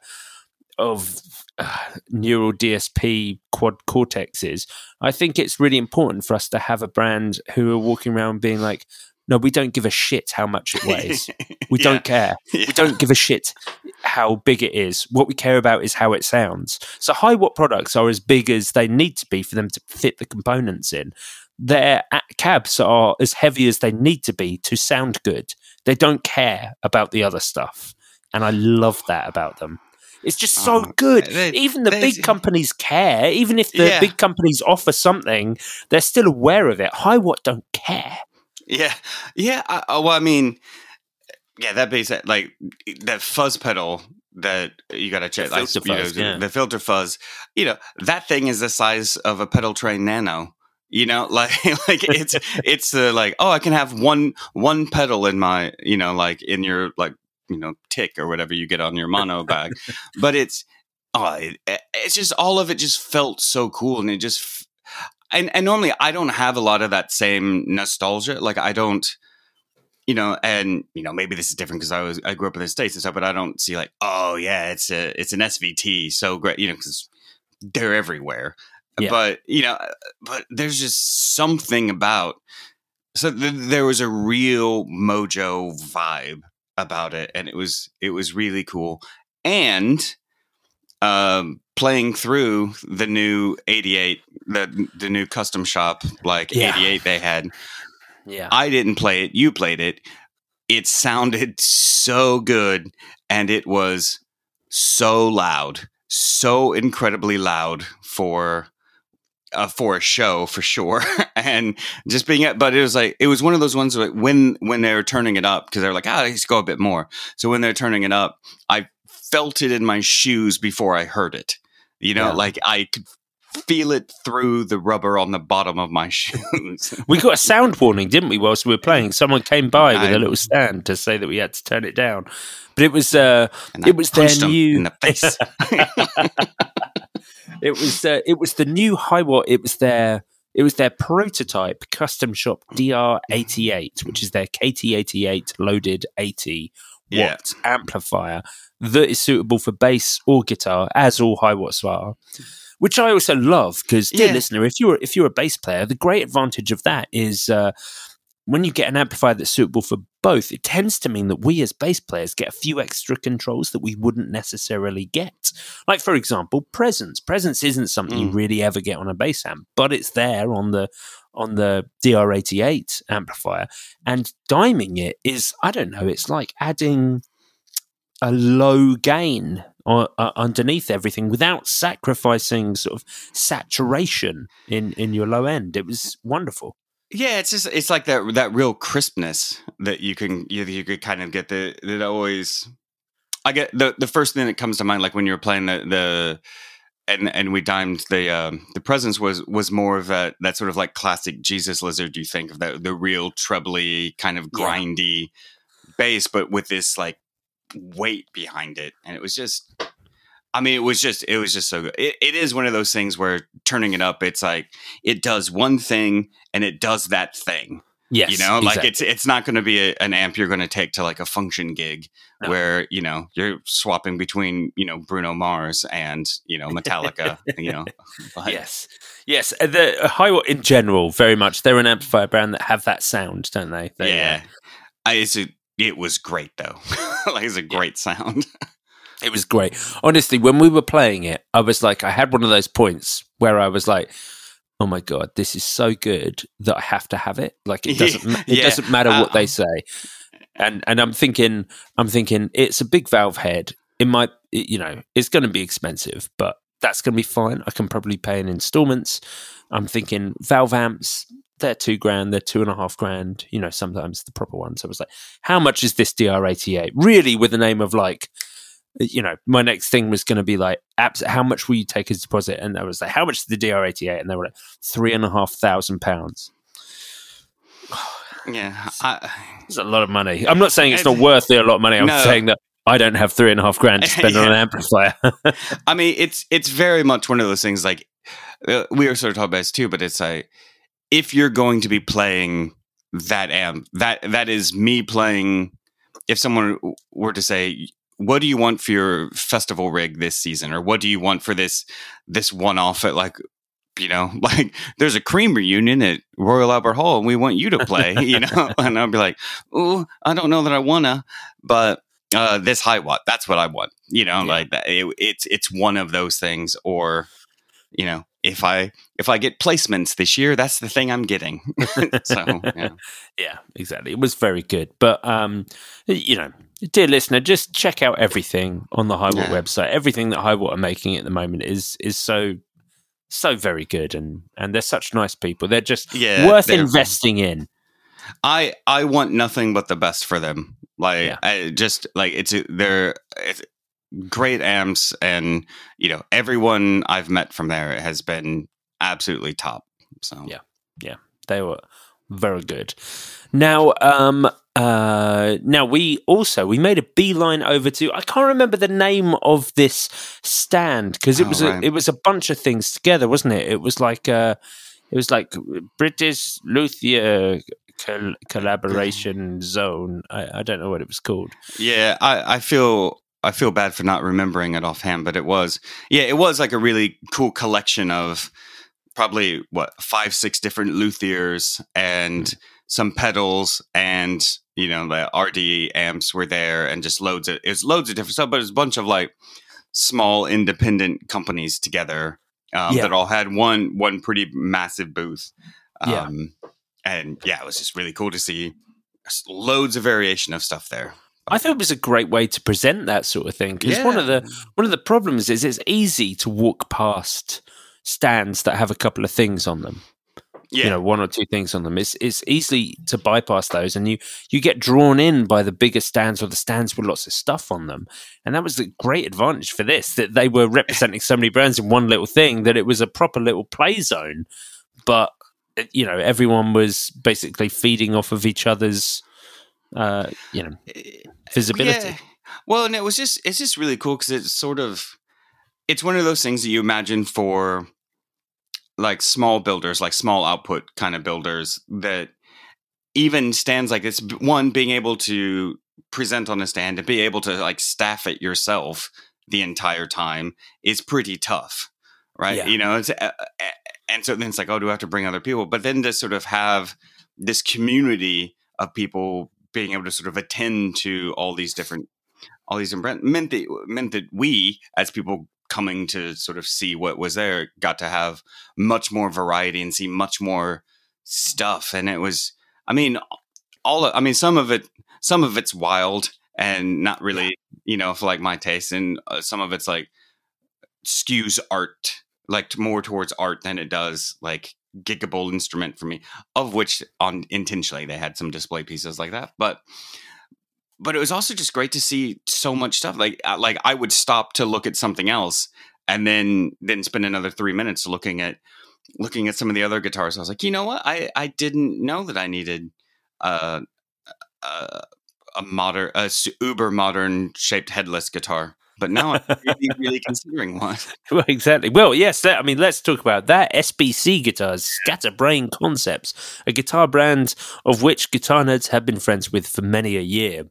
[SPEAKER 4] of uh, neural D S P quad cortexes. I think it's really important for us to have a brand who are walking around being like, no, we don't give a shit how much it weighs. We
[SPEAKER 5] Yeah.
[SPEAKER 4] don't care.
[SPEAKER 5] Yeah.
[SPEAKER 4] We don't give a shit how big it is. What we care about is how it sounds. So Hiwatt products are as big as they need to be for them to fit the components in. Their a- cabs are as heavy as they need to be to sound good. They don't care about the other stuff. And I love that about them. It's just so
[SPEAKER 5] Oh,
[SPEAKER 4] good.
[SPEAKER 5] they-
[SPEAKER 4] Even the
[SPEAKER 5] they-
[SPEAKER 4] big companies care. Even if the
[SPEAKER 5] Yeah.
[SPEAKER 4] big companies offer something, they're still aware of it. Hiwatt don't care.
[SPEAKER 5] Yeah, yeah. I, oh, well, I mean, yeah. That being said, like that fuzz pedal that you got to check,
[SPEAKER 4] The
[SPEAKER 5] like
[SPEAKER 4] filter
[SPEAKER 5] you know,
[SPEAKER 4] fuzz, yeah.
[SPEAKER 5] the filter fuzz. You know, that thing is the size of a pedal train Nano. You know, like like it's it's uh, like, oh, I can have one one pedal in my, you know, like in your like you know tick or whatever you get on your mono bag, but it's oh, it, it's just all of it just felt so cool, and it just. And, and normally I don't have a lot of that same nostalgia. Like I don't, you know, and you know maybe this is different because I was I grew up in the States and stuff, but I don't see like, oh yeah, it's a it's an S V T, so great, you know, because they're everywhere.
[SPEAKER 4] Yeah.
[SPEAKER 5] But you know, but there's just something about. So th- there was a real Mojo vibe about it, and it was it was really cool. And um, playing through the new eighty-eight, the the new custom shop like
[SPEAKER 4] Yeah.
[SPEAKER 5] eighty-eight they had.
[SPEAKER 4] Yeah.
[SPEAKER 5] I didn't play it. You played it. It sounded so good, and it was so loud, so incredibly loud for uh, for a show for sure. And just being it, but it was like it was one of those ones where when when they were turning it up because they're like, ah, let's go a bit more. So when they're turning it up, I felt it in my shoes before I heard it. You know,
[SPEAKER 4] Yeah.
[SPEAKER 5] like I could feel it through the rubber on the bottom of my shoes.
[SPEAKER 4] We got a sound warning, didn't we, whilst we were playing? Someone came by with
[SPEAKER 5] I-
[SPEAKER 4] a little stand to say that we had to turn it down. But it was uh,
[SPEAKER 5] And I
[SPEAKER 4] it was their
[SPEAKER 5] punched 'em
[SPEAKER 4] new
[SPEAKER 5] in the face.
[SPEAKER 4] it was uh, it was the new Hiwatt. It was their it was their prototype custom shop D R eighty-eight, which is their K T eighty-eight loaded eighty
[SPEAKER 5] Yeah.
[SPEAKER 4] watt amplifier that is suitable for bass or guitar, as all Hiwatts are. Which I also love because, dear
[SPEAKER 5] Yeah.
[SPEAKER 4] listener, if you're if you're a bass player, the great advantage of that is uh, when you get an amplifier that's suitable for both, it tends to mean that we as bass players get a few extra controls that we wouldn't necessarily get. Like, for example, presence. Presence isn't something mm. you really ever get on a bass amp, but it's there on the on the D R eighty-eight amplifier. And diming it is, I don't know, it's like adding a low gain uh, uh, underneath everything without sacrificing sort of saturation in, in your low end. It was wonderful.
[SPEAKER 5] Yeah, it's just it's like that that real crispness that you can you, you could kind of get the that always. I get the the first thing that comes to mind, like when you were playing the the and and we dimed the um, the presence was was more of that that sort of like classic Jesus Lizard. You think of the the real trebly kind of grindy yeah. bass, but with this like weight behind it, and it was just. I mean, it was just, it was just so good. It, it is one of those things where turning it up, it's like, it does one thing and it does that thing.
[SPEAKER 4] Yes.
[SPEAKER 5] You know,
[SPEAKER 4] exactly.
[SPEAKER 5] like it's, it's not going to be a, an amp you're going to take to like a function gig no. where, you know, you're swapping between, you know, Bruno Mars and, you know, Metallica, you know. But.
[SPEAKER 4] Yes. Yes. The uh, Hiwatt in general, very much, they're an amplifier brand that have that sound, don't they? they
[SPEAKER 5] yeah. Uh, I, it's a, it was great though. Like it's a great yeah. sound.
[SPEAKER 4] It was great. Honestly, when we were playing it, I was like, I had one of those points where I was like, oh my God, this is so good that I have to have it. Like it doesn't, it yeah. doesn't matter what uh, they say. And and I'm thinking, I'm thinking it's a big valve head. It might, it, you know, it's going to be expensive, but that's going to be fine. I can probably pay in installments. I'm thinking valve amps, they're two grand, they're two and a half grand, you know, sometimes the proper ones. I was like, how much is this D R eighty-eight? Really with the name of like, you know, my next thing was going to be like, apps, how much will you take as deposit? And I was like, how much is the D R eighty-eight? And they were like, three and a half thousand pounds.
[SPEAKER 5] Yeah. I,
[SPEAKER 4] it's a lot of money. I'm not saying it's not worth a lot of money. I'm
[SPEAKER 5] no.
[SPEAKER 4] saying that I don't have three and a half grand to spend yeah. on an amplifier.
[SPEAKER 5] I mean, it's, it's very much one of those things like, uh, we were sort of talking about this too, but it's like, if you're going to be playing that amp, that that is me playing, if someone were to say, what do you want for your festival rig this season? Or what do you want for this this one-off at like, you know, like there's a Cream reunion at Royal Albert Hall and we want you to play, you know? And I'll be like, oh, I don't know that I want to, but uh, this Hiwatt, that's what I want, you know, yeah. like that. It, it's it's one of those things. Or, you know, if I if I get placements this year, that's the thing I'm getting. So, yeah.
[SPEAKER 4] yeah, exactly. It was very good. But, um, you know, dear listener, just check out everything on the Hiwatt yeah. website. Everything that Hiwatt are making at the moment is is so so very good, and and they're such nice people. They're just yeah, worth they're, investing in.
[SPEAKER 5] I I want nothing but the best for them. Like yeah. I just like it's they're it's great amps, and you know everyone I've met from there has been absolutely top. So
[SPEAKER 4] yeah, yeah, they were very good. Now, um. Uh, now we also we made a beeline over to I can't remember the name of this stand because it oh, was right. a, it was a bunch of things together, wasn't it? It was like uh, it was like British Luthier col- Collaboration Zone. I, I don't know what it was called.
[SPEAKER 5] Yeah, I, I feel I feel bad for not remembering it offhand, but it was yeah, it was like a really cool collection of probably what five six different luthiers and. Mm. Some pedals and, you know, the R D amps were there and just loads of, it was loads of different stuff, but it was a bunch of like small independent companies together um, yeah. that all had one, one pretty massive booth. Um, yeah. And yeah, it was just really cool to see loads of variation of stuff there.
[SPEAKER 4] I thought it was a great way to present that sort of thing. Because yeah. one of the, one of the problems is it's easy to walk past stands that have a couple of things on them. Yeah. You know, one or two things on them. It's it's easy to bypass those, and you you get drawn in by the bigger stands or the stands with lots of stuff on them. And that was the great advantage for this, that they were representing so many brands in one little thing, that it was a proper little play zone. But you know, everyone was basically feeding off of each other's, uh, you know, visibility.
[SPEAKER 5] Yeah. Well, and it was just it's just really cool because it's sort of it's one of those things that you imagine for. Like small builders, like small output kind of builders, that even stands like this, one, being able to present on a stand and be able to like staff it yourself the entire time is pretty tough, right? Yeah. You know, it's, uh, and so then it's like, oh, do I have to bring other people? But then to sort of have this community of people being able to sort of attend to all these different, all these different meant that meant that we, as people coming to sort of see what was there, got to have much more variety and see much more stuff. And it was, I mean, all, I mean, some of it, some of it's wild and not really, you know, for like my taste, and uh, some of it's like skews art, like more towards art than it does like giggable instrument for me, of which on intentionally they had some display pieces like that. But but it was also just great to see so much stuff. Like like I would stop to look at something else and then then spend another three minutes looking at looking at some of the other guitars. I was like, you know what? I, I didn't know that I needed uh, uh, a modern, a uber modern shaped headless guitar. But now I'm really, really considering one.
[SPEAKER 4] Well, exactly. Well, yes, that, I mean, let's talk about that. S B C Guitars, Scatterbrain Concepts, a guitar brand of which guitar nerds have been friends with for many a year,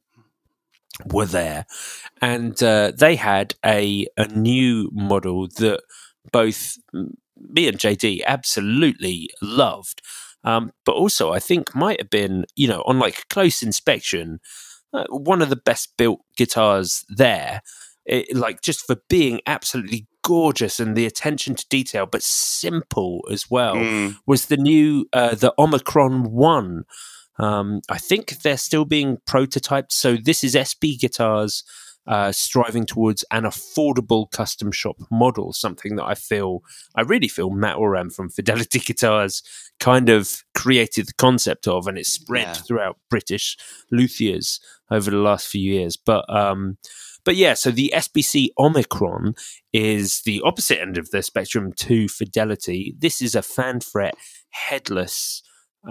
[SPEAKER 4] were there. And uh, they had a, a new model that both me and J D absolutely loved. Um, but also, I think might have been, you know, on like close inspection, uh, one of the best built guitars there. It, like just for being absolutely gorgeous and the attention to detail, but simple as well, mm. was the new uh, the Omicron One. Um, I think they're still being prototyped. So this is S B Guitars uh, striving towards an affordable custom shop model. Something that I feel, I really feel Matt Oram from Fidelity Guitars kind of created the concept of, and it's spread yeah. throughout British luthiers over the last few years. But um, But yeah, so the S B C Omicron is the opposite end of the spectrum to Fidelity. This is a fan fret headless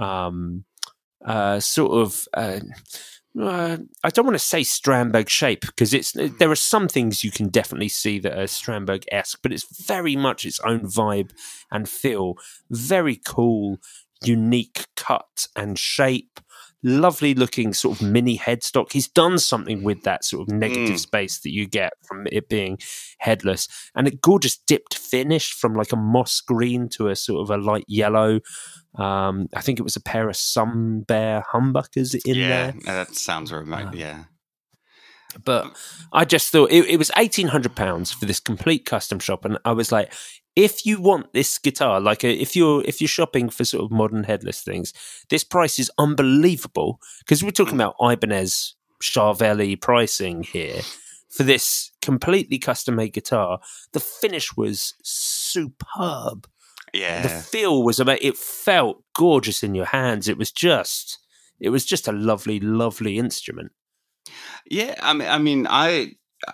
[SPEAKER 4] um, uh, sort of, uh, uh, I don't want to say Strandberg shape, because it's there are some things you can definitely see that are Strandberg-esque, but it's very much its own vibe and feel. Very cool, unique cut and shape. Lovely looking sort of mini headstock. He's done something with that sort of negative mm. space that you get from it being headless, and a gorgeous dipped finish from like a moss green to a sort of a light yellow. Um, I think it was a pair of Sun Bear humbuckers in
[SPEAKER 5] yeah,
[SPEAKER 4] there.
[SPEAKER 5] Yeah, that sounds remote. Uh, yeah.
[SPEAKER 4] But I just thought it, it was eighteen hundred pounds for this complete custom shop, and I was like, if you want this guitar, like a, if you're if you're shopping for sort of modern headless things, this price is unbelievable, because we're talking about Ibanez Charvelli pricing here for this completely custom made guitar. The finish was superb.
[SPEAKER 5] Yeah,
[SPEAKER 4] the feel was about. It felt gorgeous in your hands. It was just, it was just a lovely, lovely instrument.
[SPEAKER 5] Yeah, I mean, I mean, I,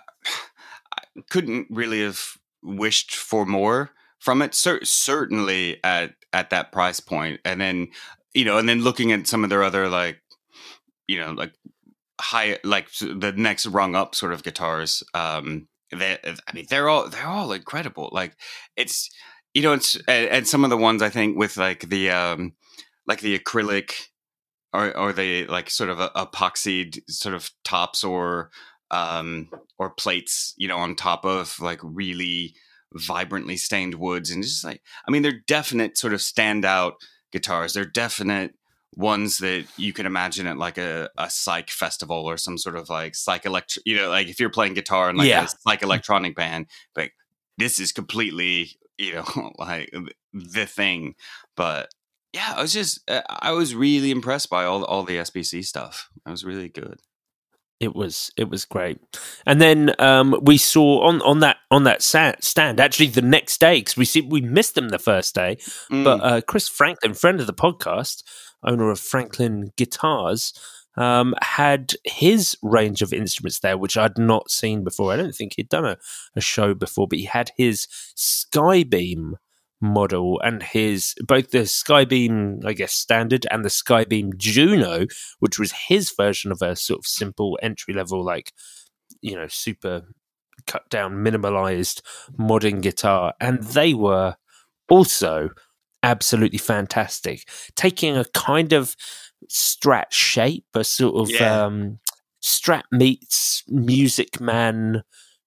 [SPEAKER 5] I couldn't really have wished for more from it. Cer- certainly at at that price point, and then you know, and then looking at some of their other like, you know, like high, like the next rung up sort of guitars. Um, that I mean, they're all they're all incredible. Like it's you know, it's and, and some of the ones I think with like the um, like the acrylic. Or, or they like sort of epoxied sort of tops or um, or plates, you know, on top of like really vibrantly stained woods, and just like, I mean, they're definite sort of standout guitars. They're definite ones that you can imagine at like a, a psych festival or some sort of like psych electro, you know, like if you're playing guitar in like yeah. a psych electronic band, like this is completely, you know, like the thing, but. Yeah, I was just, uh, I was really impressed by all all the S B C stuff. It was really good.
[SPEAKER 4] It was, it was great. And then um, we saw on, on that on that stand actually the next day, because we see we missed them the first day, mm. but uh, Chris Franklin, friend of the podcast, owner of Franklin Guitars, um, had his range of instruments there, which I'd not seen before. I don't think he'd done a, a show before, but he had his Skybeam model and his both the Skybeam, I guess, standard and the Skybeam Juno, which was his version of a sort of simple entry level, like, you know, super cut down, minimalized modern guitar. And they were also absolutely fantastic, taking a kind of Strat shape, a sort of yeah. um, Strat meets Music Man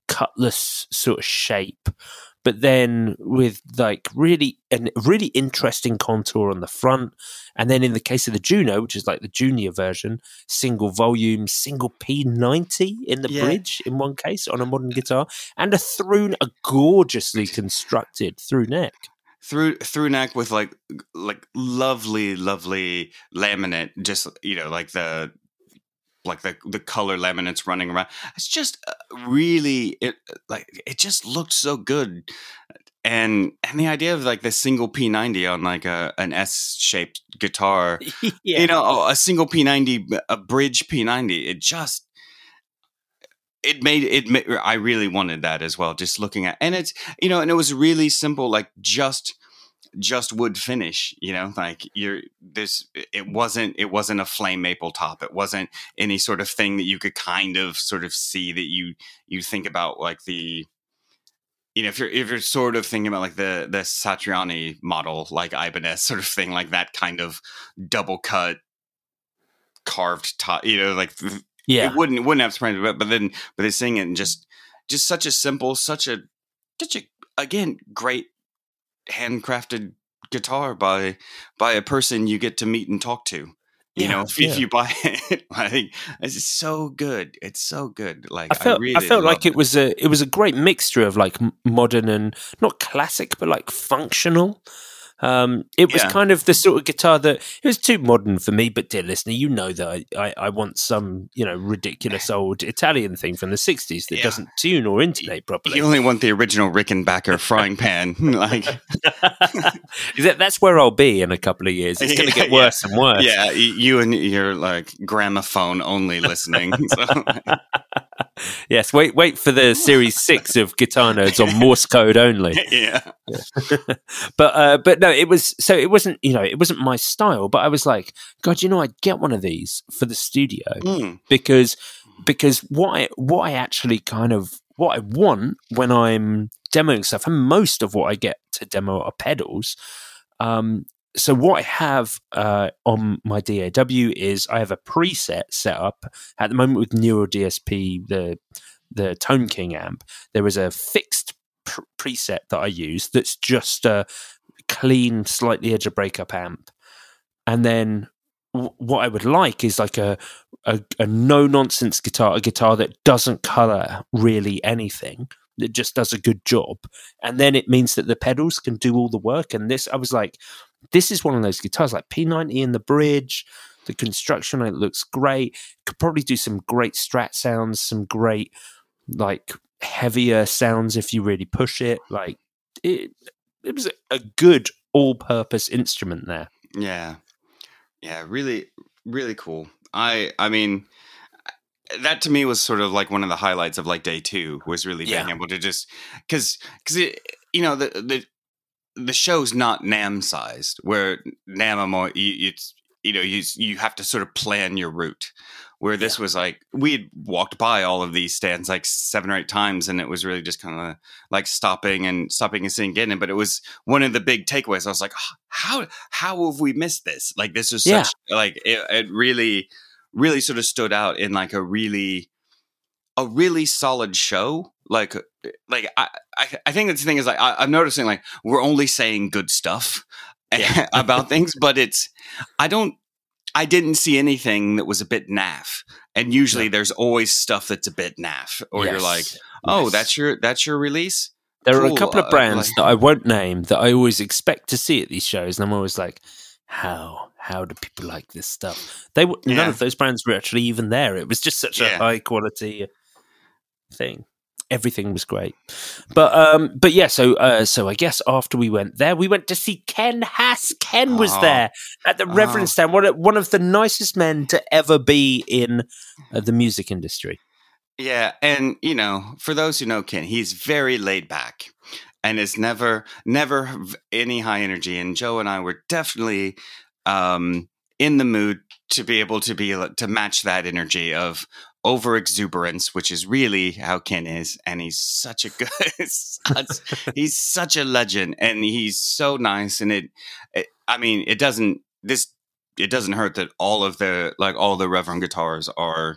[SPEAKER 4] cutlass sort of shape, but then with like really an really interesting contour on the front. And then in the case of the Juno, which is like the junior version, single volume, single P ninety in the
[SPEAKER 5] Yeah.
[SPEAKER 4] bridge in one case on a modern guitar, and a through a gorgeously constructed through neck.
[SPEAKER 5] through through neck with like like lovely lovely laminate, just you know like the like the the color laminates running around. It's just uh, really it like it just looked so good. And and the idea of like the single P ninety on like a an S shaped guitar,
[SPEAKER 4] Yeah.
[SPEAKER 5] you know, a single P ninety, a bridge P ninety, it just it made it ma- I really wanted that as well, just looking at, and it's you know and it was really simple, like just just wood finish, you know like you're this it wasn't it wasn't a flame maple top, it wasn't any sort of thing that you could kind of sort of see that you you think about like the you know if you're if you're sort of thinking about like the the Satriani model, like Ibanez sort of thing, like that kind of double cut carved top, you know like
[SPEAKER 4] Yeah.
[SPEAKER 5] it wouldn't it wouldn't have surprised me, but but then but they sing it and just just such a simple, such a such a again great handcrafted guitar by by a person you get to meet and talk to. You
[SPEAKER 4] Yeah,
[SPEAKER 5] know, if,
[SPEAKER 4] yeah.
[SPEAKER 5] if you buy it, like it's so good. It's so good. Like
[SPEAKER 4] I felt,
[SPEAKER 5] I really
[SPEAKER 4] I felt like
[SPEAKER 5] loved
[SPEAKER 4] it was a, it was a great mixture of like m- modern and not classic, but like functional. Um, it was
[SPEAKER 5] Yeah.
[SPEAKER 4] kind of the sort of guitar that it was too modern for me. But dear listener, you know that I, I, I want some, you know, ridiculous old Italian thing from the sixties that
[SPEAKER 5] Yeah.
[SPEAKER 4] doesn't tune or intonate properly.
[SPEAKER 5] You only want the original Rickenbacker frying pan. Like,
[SPEAKER 4] That- That's where I'll be in a couple of years. It's going to
[SPEAKER 5] Yeah,
[SPEAKER 4] get worse and worse.
[SPEAKER 5] yeah, y- you and your like gramophone only listening. So,
[SPEAKER 4] Yes. Wait, wait for the series six of Guitar Nerds on Morse code only.
[SPEAKER 5] yeah,
[SPEAKER 4] but uh, but no, it was so it wasn't you know it wasn't my style. But I was like, God, you know, I'd get one of these for the studio
[SPEAKER 5] Mm.
[SPEAKER 4] because because what I what I actually kind of what I want when I'm demoing stuff, and most of what I get to demo are pedals. Um, so what I have uh, on my D A W is I have a preset set up at the moment with Neural D S P, the the Tone King amp. There is a fixed pr- preset that I use that's just a clean, slightly edge of breakup amp, and then w- what I would like is like a a, a no nonsense guitar, a guitar that doesn't color really anything, that just does a good job, and then it means that the pedals can do all the work. And this, I was like, this is one of those guitars, like P ninety in the bridge. The construction, it looks great. Could probably do some great Strat sounds, some great like heavier sounds if you really push it. Like it, it was a, a good all-purpose instrument there.
[SPEAKER 5] yeah, yeah. Really, really cool. I, I mean, that to me was sort of like one of the highlights of like day two, was really being
[SPEAKER 4] Yeah.
[SPEAKER 5] able to just because because it you know the the the show's not NAMM sized, where NAMM are more you, it's you know you you have to sort of plan your route, where this was like we had walked by all of these stands like seven or eight times, and it was really just kind of like stopping and stopping and seeing getting it. But it was one of the big takeaways. I was like, how how have we missed this? Like this is
[SPEAKER 4] Yeah.
[SPEAKER 5] such like it, it really really sort of stood out in like a really a really solid show. Like like I I, I think the thing is like I, I'm noticing like we're only saying good stuff about things, but it's I don't I didn't see anything that was a bit naff. And usually there's always stuff that's a bit naff, or you're
[SPEAKER 4] Yes.
[SPEAKER 5] like, oh,
[SPEAKER 4] Yes.
[SPEAKER 5] that's your that's your release.
[SPEAKER 4] There are
[SPEAKER 5] Cool.
[SPEAKER 4] a couple of
[SPEAKER 5] Uh,
[SPEAKER 4] brands
[SPEAKER 5] like-
[SPEAKER 4] that I won't name that I always expect to see at these shows, and I'm always like, how how do people like this stuff? They were, none
[SPEAKER 5] Yeah.
[SPEAKER 4] of those brands were actually even there. It was just such a
[SPEAKER 5] Yeah.
[SPEAKER 4] high quality thing. Everything was great, but um, but yeah. So uh, so I guess after we went there, we went to see Ken Haas. Ken was
[SPEAKER 5] Oh.
[SPEAKER 4] there at the Reverend
[SPEAKER 5] Oh.
[SPEAKER 4] stand. One of, one of the nicest men to ever be in uh, the music industry.
[SPEAKER 5] Yeah, and you know, for those who know Ken, he's very laid back and is never never v- any high energy. And Joe and I were definitely um, in the mood to be able to be to match that energy of over exuberance, which is really how Ken is. And he's such a good, such, he's such a legend, and he's so nice. And it, it, I mean, it doesn't this it doesn't hurt that all of the like all the Reverend guitars are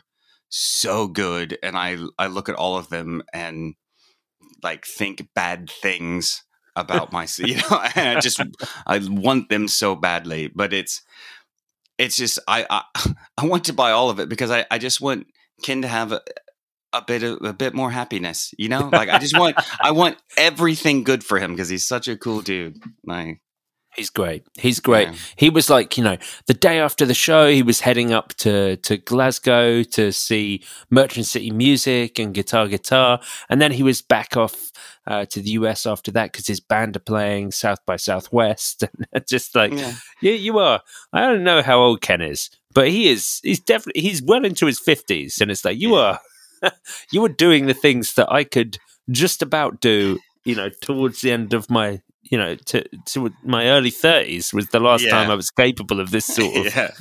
[SPEAKER 5] so good, and I I look at all of them and like think bad things about myself, you know, and I just I want them so badly, but it's it's just I I, I want to buy all of it because I, I just want Ken to have a, a bit of a bit more happiness, you know, like I just want I want everything good for him because he's such a cool dude, like.
[SPEAKER 4] He's great. He's great.
[SPEAKER 5] Yeah.
[SPEAKER 4] He was like, you know, the day after the show, he was heading up to, to Glasgow to see Merchant City Music and Guitar Guitar. And then he was back off uh, to the U S after that because his band are playing South by Southwest. And just like, yeah. yeah, you are. I don't know how old Ken is, but he is, he's definitely, he's well into his fifties. And it's like, you yeah. are, you were doing the things that I could just about do, you know, towards the end of my, you know, to, to my early thirties was the last
[SPEAKER 5] yeah.
[SPEAKER 4] time I was capable of this sort of
[SPEAKER 5] yeah.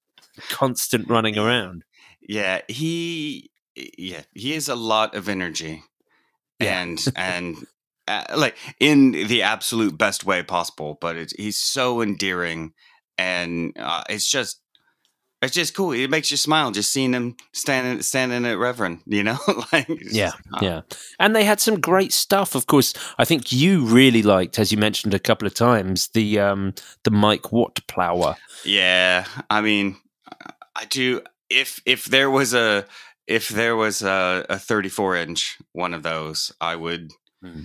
[SPEAKER 4] constant running around.
[SPEAKER 5] Yeah, he, yeah, he has a lot of energy, yeah. and and uh, like in the absolute best way possible. But it's, he's so endearing, and uh, it's just. It's just cool. It makes you smile just seeing him standing standing at Reverend, you know? like
[SPEAKER 4] Yeah,
[SPEAKER 5] just, oh.
[SPEAKER 4] yeah. And they had some great stuff. Of course, I think you really liked, as you mentioned a couple of times, the um, the Mike Watt Plower.
[SPEAKER 5] Yeah, I mean, I do. If if there was a if there was a, a thirty-four inch one of those, I would. Hmm.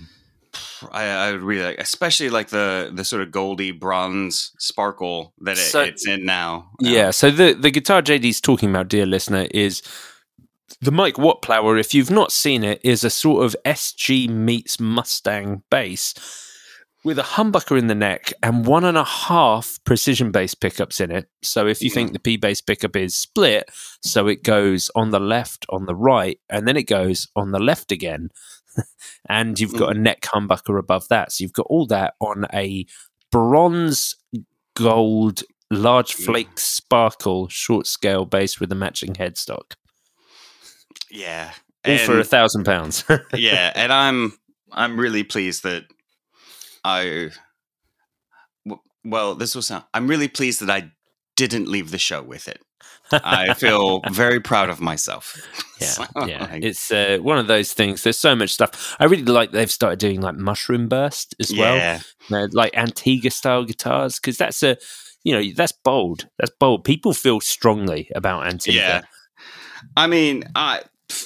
[SPEAKER 5] I, I would really like, especially like the the sort of goldy bronze sparkle that it, so, it's in now.
[SPEAKER 4] Yeah. So the the guitar J D's talking about, dear listener, is the Mike Watt Plower. If you've not seen it, is a sort of S G meets Mustang bass with a humbucker in the neck and one and a half precision bass pickups in it. So if you mm. think the P bass pickup is split, so it goes on the left, on the right, and then it goes on the left again. And you've got a neck humbucker above that. So you've got all that on a bronze gold large flake sparkle short scale bass with a matching headstock.
[SPEAKER 5] Yeah.
[SPEAKER 4] All
[SPEAKER 5] and,
[SPEAKER 4] for a thousand pounds.
[SPEAKER 5] Yeah. And I'm I'm really pleased that I well, this will sound I'm really pleased that I didn't leave the show with it. I feel very proud of myself.
[SPEAKER 4] Yeah,
[SPEAKER 5] so,
[SPEAKER 4] yeah.
[SPEAKER 5] like,
[SPEAKER 4] It's uh, one of those things. There's so much stuff. I really like they've started doing like Mushroom Burst as well,
[SPEAKER 5] yeah.
[SPEAKER 4] uh, like Antigua style guitars, because that's a, you know, that's bold. That's bold. People feel strongly about Antigua.
[SPEAKER 5] Yeah, I mean, I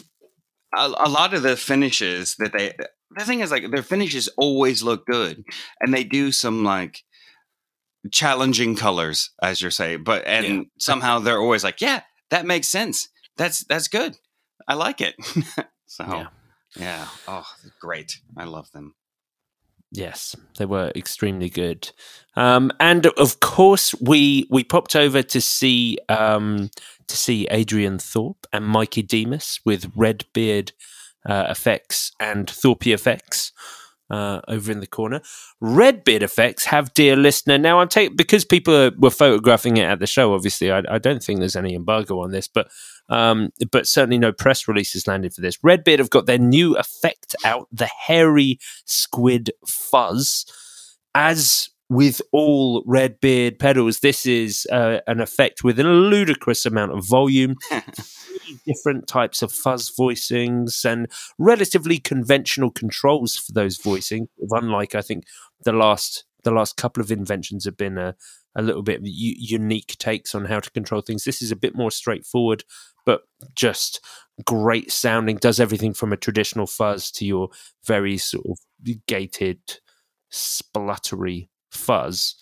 [SPEAKER 5] a, a lot of the finishes that they. The thing is, like, their finishes always look good, and they do some like. Challenging colors, as you're saying, but and yeah. somehow they're always like, yeah, that makes sense. That's that's good. I like it. so yeah. yeah, oh, great. I love them.
[SPEAKER 4] Yes, they were extremely good. Um, and of course, we we popped over to see um, to see Adrian Thorpe and Mikey Demas with Redbeard uh, Effects and Thorpe Effects. Uh, over in the corner. Redbeard Effects have, dear listener, now I'm taking, because people are, were photographing it at the show, obviously, I, I don't think there's any embargo on this, but um, but certainly no press releases landed for this. Redbeard have got their new effect out, the Hairy Squid Fuzz. As with all Redbeard pedals, this is uh, an effect with a ludicrous amount of volume. Different types of fuzz voicings and relatively conventional controls for those voicing. Unlike, I think, the last the last couple of inventions have been a, a little bit u- unique takes on how to control things. This is a bit more straightforward, but just great sounding. Does everything from a traditional fuzz to your very sort of gated, spluttery fuzz.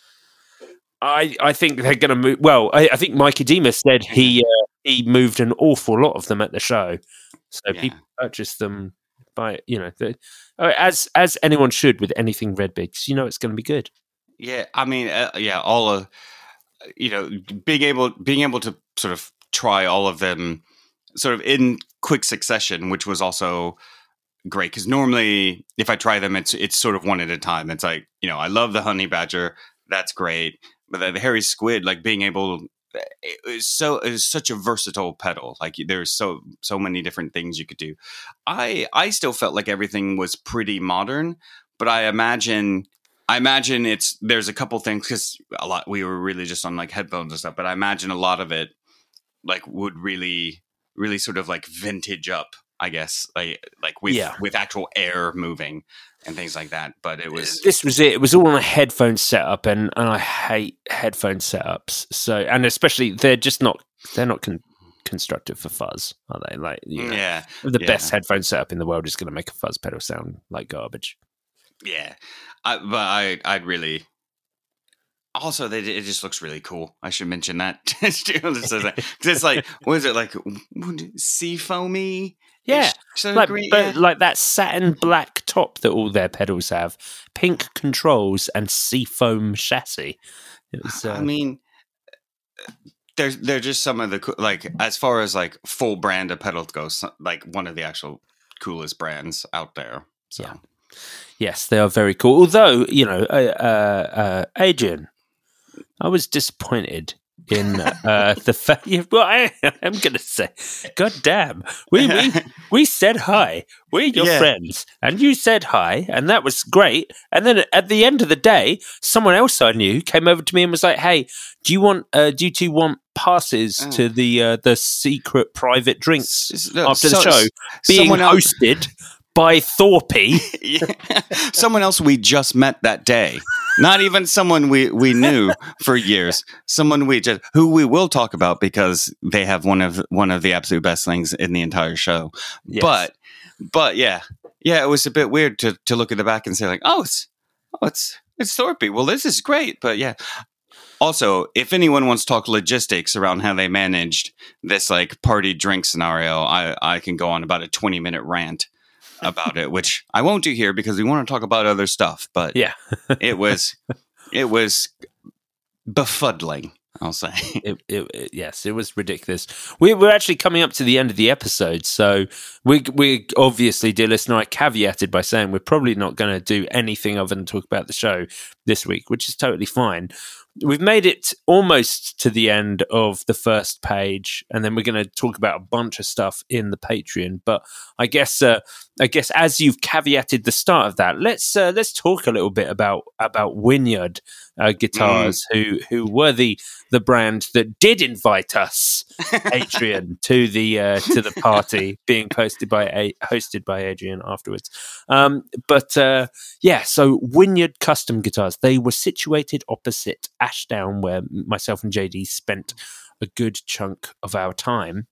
[SPEAKER 4] I, I think they're going to move. Well, I, I think Mikey Demas said he uh, he moved an awful lot of them at the show, so yeah. people purchased them by you know the, as as anyone should with anything Redbeard, because you know it's going to be good.
[SPEAKER 5] Yeah, I mean, uh, yeah, all of you know being able being able to sort of try all of them sort of in quick succession, which was also great because normally if I try them, it's it's sort of one at a time. It's like you know I love the Honey Badger, that's great. But the, the Hairy Squid, like being able, it was so it was such a versatile pedal. Like there's so so many different things you could do. I I still felt like everything was pretty modern, but I imagine I imagine it's there's a couple things because a lot we were really just on like headphones and stuff. But I imagine a lot of it like would really really sort of like vintage up, I guess, like like with
[SPEAKER 4] Yeah.
[SPEAKER 5] with actual air moving and things like that. But it was
[SPEAKER 4] This was it. It was all on a headphone setup, and, and I hate headphone setups. So, and especially they're just not they're not con- constructed for fuzz, are they? Like, you know,
[SPEAKER 5] yeah,
[SPEAKER 4] the
[SPEAKER 5] yeah.
[SPEAKER 4] best headphone setup in the world is going to make a fuzz pedal sound like garbage.
[SPEAKER 5] Yeah, I, but I I'd really. Also, they, it just looks really cool. I should mention that because it's like, what is it like? Sea foamy?
[SPEAKER 4] Yeah,
[SPEAKER 5] so
[SPEAKER 4] like
[SPEAKER 5] green,
[SPEAKER 4] but
[SPEAKER 5] yeah.
[SPEAKER 4] like that satin black top that all their pedals have, pink controls, and seafoam chassis. It was, uh,
[SPEAKER 5] I mean, they're they're just some of the co- like as far as like full brand of pedals goes, like one of the actual coolest brands out there. So.
[SPEAKER 4] Yeah. Yes, they are very cool. Although, you know, uh, uh, Adrian, I was disappointed in uh, the fact. Well, I, I'm going to say, God damn, we, we we said hi. We're your
[SPEAKER 5] Yeah.
[SPEAKER 4] friends, and you said hi, and that was great. And then at the end of the day, someone else I knew came over to me and was like, "Hey, do you want? Uh, do you two want passes
[SPEAKER 5] Oh.
[SPEAKER 4] to the uh, the secret private drinks
[SPEAKER 5] S- look,
[SPEAKER 4] after the
[SPEAKER 5] so-
[SPEAKER 4] show being
[SPEAKER 5] someone else-
[SPEAKER 4] hosted?" By Thorpe.
[SPEAKER 5] Yeah. Someone else we just met that day. Not even someone we, we knew for years. Someone we just who we will talk about because they have one of one of the absolute best things in the entire show.
[SPEAKER 4] Yes.
[SPEAKER 5] But but yeah. Yeah, it was a bit weird to, to look at the back and say like, oh it's oh it's it's Thorpe. Well, this is great, but yeah. Also, if anyone wants to talk logistics around how they managed this like party drink scenario, I, I can go on about a twenty minute rant about it, which I won't do here because we want to talk about other stuff. But
[SPEAKER 4] Yeah.
[SPEAKER 5] it was it was befuddling, I'll say.
[SPEAKER 4] It, it, it- yes, it was ridiculous. We, we're actually coming up to the end of the episode, so we we obviously, dear listener, I caveated by saying we're probably not going to do anything other than talk about the show this week, which is totally fine. We've made it almost to the end of the first page, and then we're going to talk about a bunch of stuff in the Patreon. But I guess, uh, I guess, as you've caveated the start of that, let's uh, let's talk a little bit about about Wynyard uh, Guitars, mm. who who were the the brand that did invite us, Adrian, to the uh, to the party being posted by a- hosted by Adrian afterwards. Um, but uh, yeah, so Wynyard Custom Guitars, they were situated opposite Ashdown, where myself and J D spent a good chunk of our time.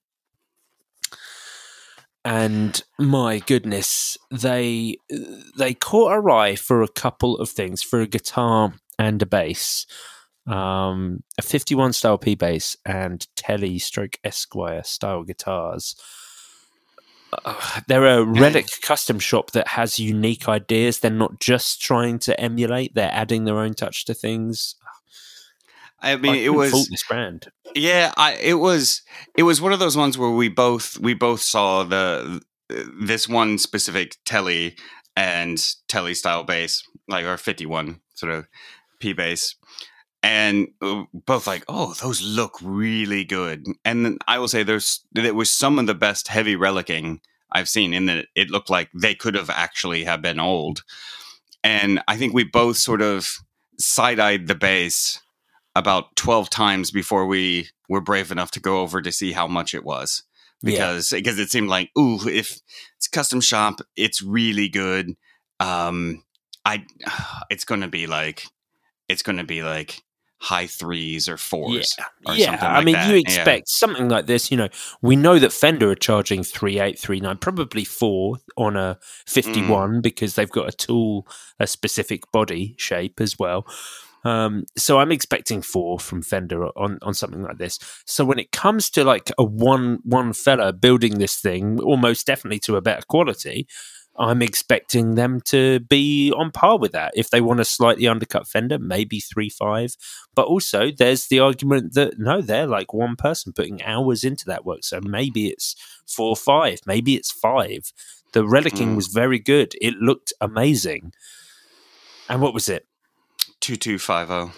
[SPEAKER 4] And my goodness, they they caught our eye for a couple of things, for a guitar and a bass, um, a fifty-one style P bass and Telly stroke Esquire style guitars. Uh, they're a relic custom shop that has unique ideas. They're not just trying to emulate; they're adding their own touch to things.
[SPEAKER 5] I mean,
[SPEAKER 4] I
[SPEAKER 5] it was
[SPEAKER 4] fault this brand.
[SPEAKER 5] Yeah, I it was it was one of those ones where we both we both saw the this one specific Telly and Telly style bass, like our fifty-one sort of P bass, and both like, oh, those look really good. And then I will say there's there was some of the best heavy relicking I've seen in that it looked like they could have actually have been old. And I think we both sort of side-eyed the bass about twelve times before we were brave enough to go over to see how much it was. Because yeah. because it seemed like, ooh, if it's custom shop, it's really good. Um, I it's going to be like it's going to be like high threes or fours.
[SPEAKER 4] Yeah,
[SPEAKER 5] or
[SPEAKER 4] yeah.
[SPEAKER 5] something
[SPEAKER 4] I
[SPEAKER 5] like
[SPEAKER 4] mean,
[SPEAKER 5] that.
[SPEAKER 4] you expect yeah. something like this. You know, we know that Fender are charging three eight, three nine, probably four on a fifty-one mm. because they've got a tool, a specific body shape as well. Um, so I'm expecting four from Fender on, on something like this. So when it comes to like a one one fella building this thing, almost definitely to a better quality, I'm expecting them to be on par with that. If they want a slightly undercut Fender, maybe three five. But also there's the argument that no, they're like one person putting hours into that work. So maybe it's four five, maybe it's five. The relicking mm. was very good. It looked amazing. And what was it?
[SPEAKER 5] two two five zero.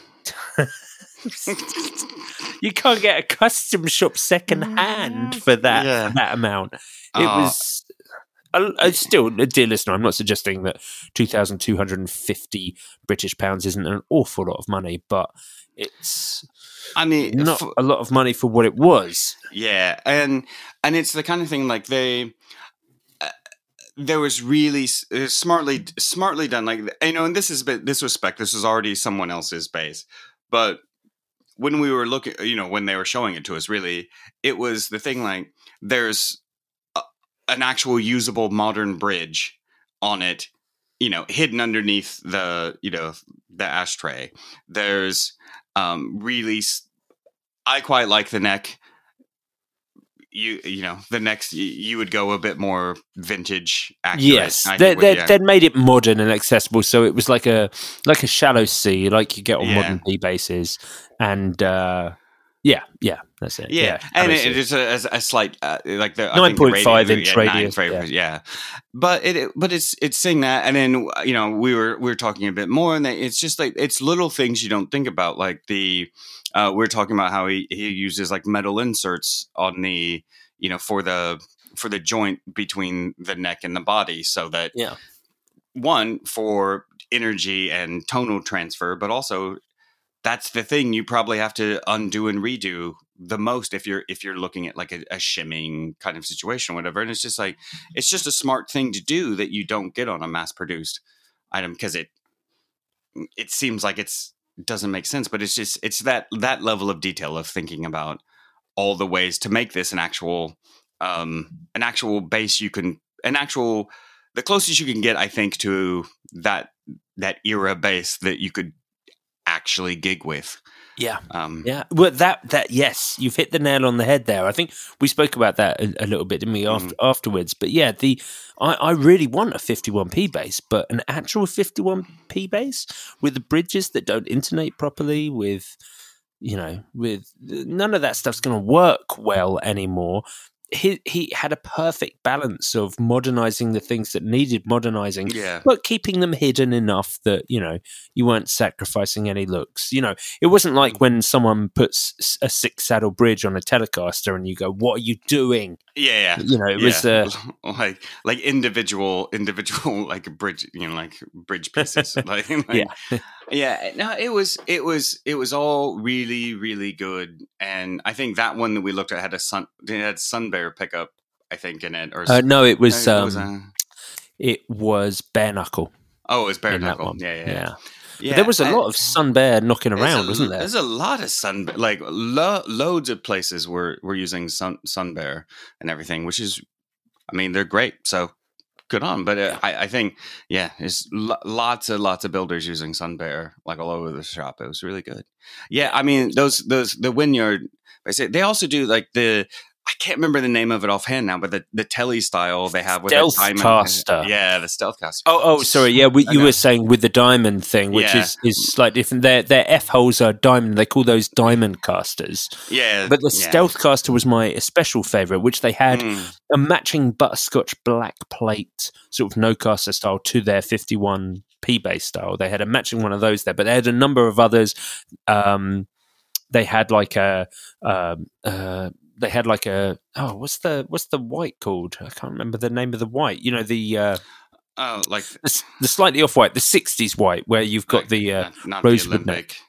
[SPEAKER 4] You can't get a custom shop second hand for that yeah. for that amount. It oh. was uh, uh, still, dear listener, I'm not suggesting that two thousand two hundred fifty British pounds isn't an awful lot of money, but it's
[SPEAKER 5] I mean,
[SPEAKER 4] not
[SPEAKER 5] f-
[SPEAKER 4] a lot of money for what it was.
[SPEAKER 5] Yeah, and and it's the kind of thing like they. There was really uh, smartly smartly done, like, you know, and this is this was spec. This was already someone else's base, but when we were looking, you know, when they were showing it to us, really, it was the thing like there's a, an actual usable modern bridge on it, you know, hidden underneath the, you know, the ashtray. There's um, really, I quite like the neck. You you know the next you, you would go a bit more vintage accurate.
[SPEAKER 4] Yes, they they yeah. they'd made it modern and accessible, so it was like a like a shallow C, like you get on yeah. modern P bases, and uh, yeah, yeah, that's it.
[SPEAKER 5] Yeah, yeah. And it, it's a, a slight uh, like the
[SPEAKER 4] nine point five inch
[SPEAKER 5] yeah,
[SPEAKER 4] radius,
[SPEAKER 5] yeah. yeah. But it but it's it's saying that, and then you know we were we were talking a bit more, and it's just like it's little things you don't think about, like the. Uh, we we're talking about how he, he uses like metal inserts on the, you know, for the for the joint between the neck and the body, so that
[SPEAKER 4] yeah,
[SPEAKER 5] one for energy and tonal transfer, but also that's the thing you probably have to undo and redo the most if you're if you're looking at like a, a shimming kind of situation, or whatever. And it's just like it's just a smart thing to do that you don't get on a mass produced item because it it seems like it's. Doesn't make sense, but it's just it's that that level of detail of thinking about all the ways to make this an actual um an actual base you can an actual the closest you can get, I think, to that that era base that you could actually gig with.
[SPEAKER 4] Yeah,
[SPEAKER 5] um
[SPEAKER 4] yeah. Well, that that yes, you've hit the nail on the head there. I think we spoke about that a, a little bit, didn't we, after, mm. afterwards? But yeah, the I, I really want a fifty-one p bass, but an actual fifty-one p bass with the bridges that don't intonate properly, with you know, with none of that stuff's going to work well anymore. He he had a perfect balance of modernizing the things that needed modernizing,
[SPEAKER 5] yeah.
[SPEAKER 4] but keeping them hidden enough that, you know, you weren't sacrificing any looks. You know, it wasn't like when someone puts a six saddle bridge on a Telecaster and you go, "What are you doing?"
[SPEAKER 5] Yeah, yeah.
[SPEAKER 4] You know, it
[SPEAKER 5] yeah.
[SPEAKER 4] was uh,
[SPEAKER 5] like like individual individual like bridge, you know, like bridge pieces. like, like
[SPEAKER 4] yeah,
[SPEAKER 5] yeah. No, it was it was it was all really really good, and I think that one that we looked at had a sun it had Sunbear pickup, I think, in it. Or
[SPEAKER 4] uh, no, it was
[SPEAKER 5] no,
[SPEAKER 4] um,
[SPEAKER 5] it was, uh,
[SPEAKER 4] it was Bare Knuckle.
[SPEAKER 5] Oh, it was Bare Knuckle. Yeah, yeah,
[SPEAKER 4] yeah.
[SPEAKER 5] Yeah,
[SPEAKER 4] there was a
[SPEAKER 5] I,
[SPEAKER 4] lot of Sunbear knocking around,
[SPEAKER 5] a,
[SPEAKER 4] wasn't there?
[SPEAKER 5] There's a lot of sun, like lo- loads of places were were using sun Sunbear and everything, which is, I mean, they're great. So good on. But uh, I, I think, yeah, there's lo- lots of lots of builders using Sunbear like all over the shop. It was really good. Yeah, I mean, those those the Wynyard. They also do like the. I can't remember the name of it offhand now, but the, the telly style they have with the diamond.
[SPEAKER 4] Stealthcaster.
[SPEAKER 5] Yeah, the Stealthcaster.
[SPEAKER 4] Oh, oh, sorry. Yeah, we, you were saying with the diamond thing, which yeah. is, is slightly different. Their their F holes are diamond. They call those diamond casters.
[SPEAKER 5] Yeah,
[SPEAKER 4] but the
[SPEAKER 5] yeah.
[SPEAKER 4] Stealthcaster was my special favorite, which they had mm. a matching butterscotch black plate, sort of no caster style, to their fifty-one p bass style. They had a matching one of those there, but they had a number of others. Um, they had like a. Um, uh, They had like a oh, what's the what's the white called? I can't remember the name of the white. You know the uh,
[SPEAKER 5] oh, like
[SPEAKER 4] the, the slightly off white, the sixties white, where you've got like, the uh,
[SPEAKER 5] not, not
[SPEAKER 4] rosewood
[SPEAKER 5] the
[SPEAKER 4] neck.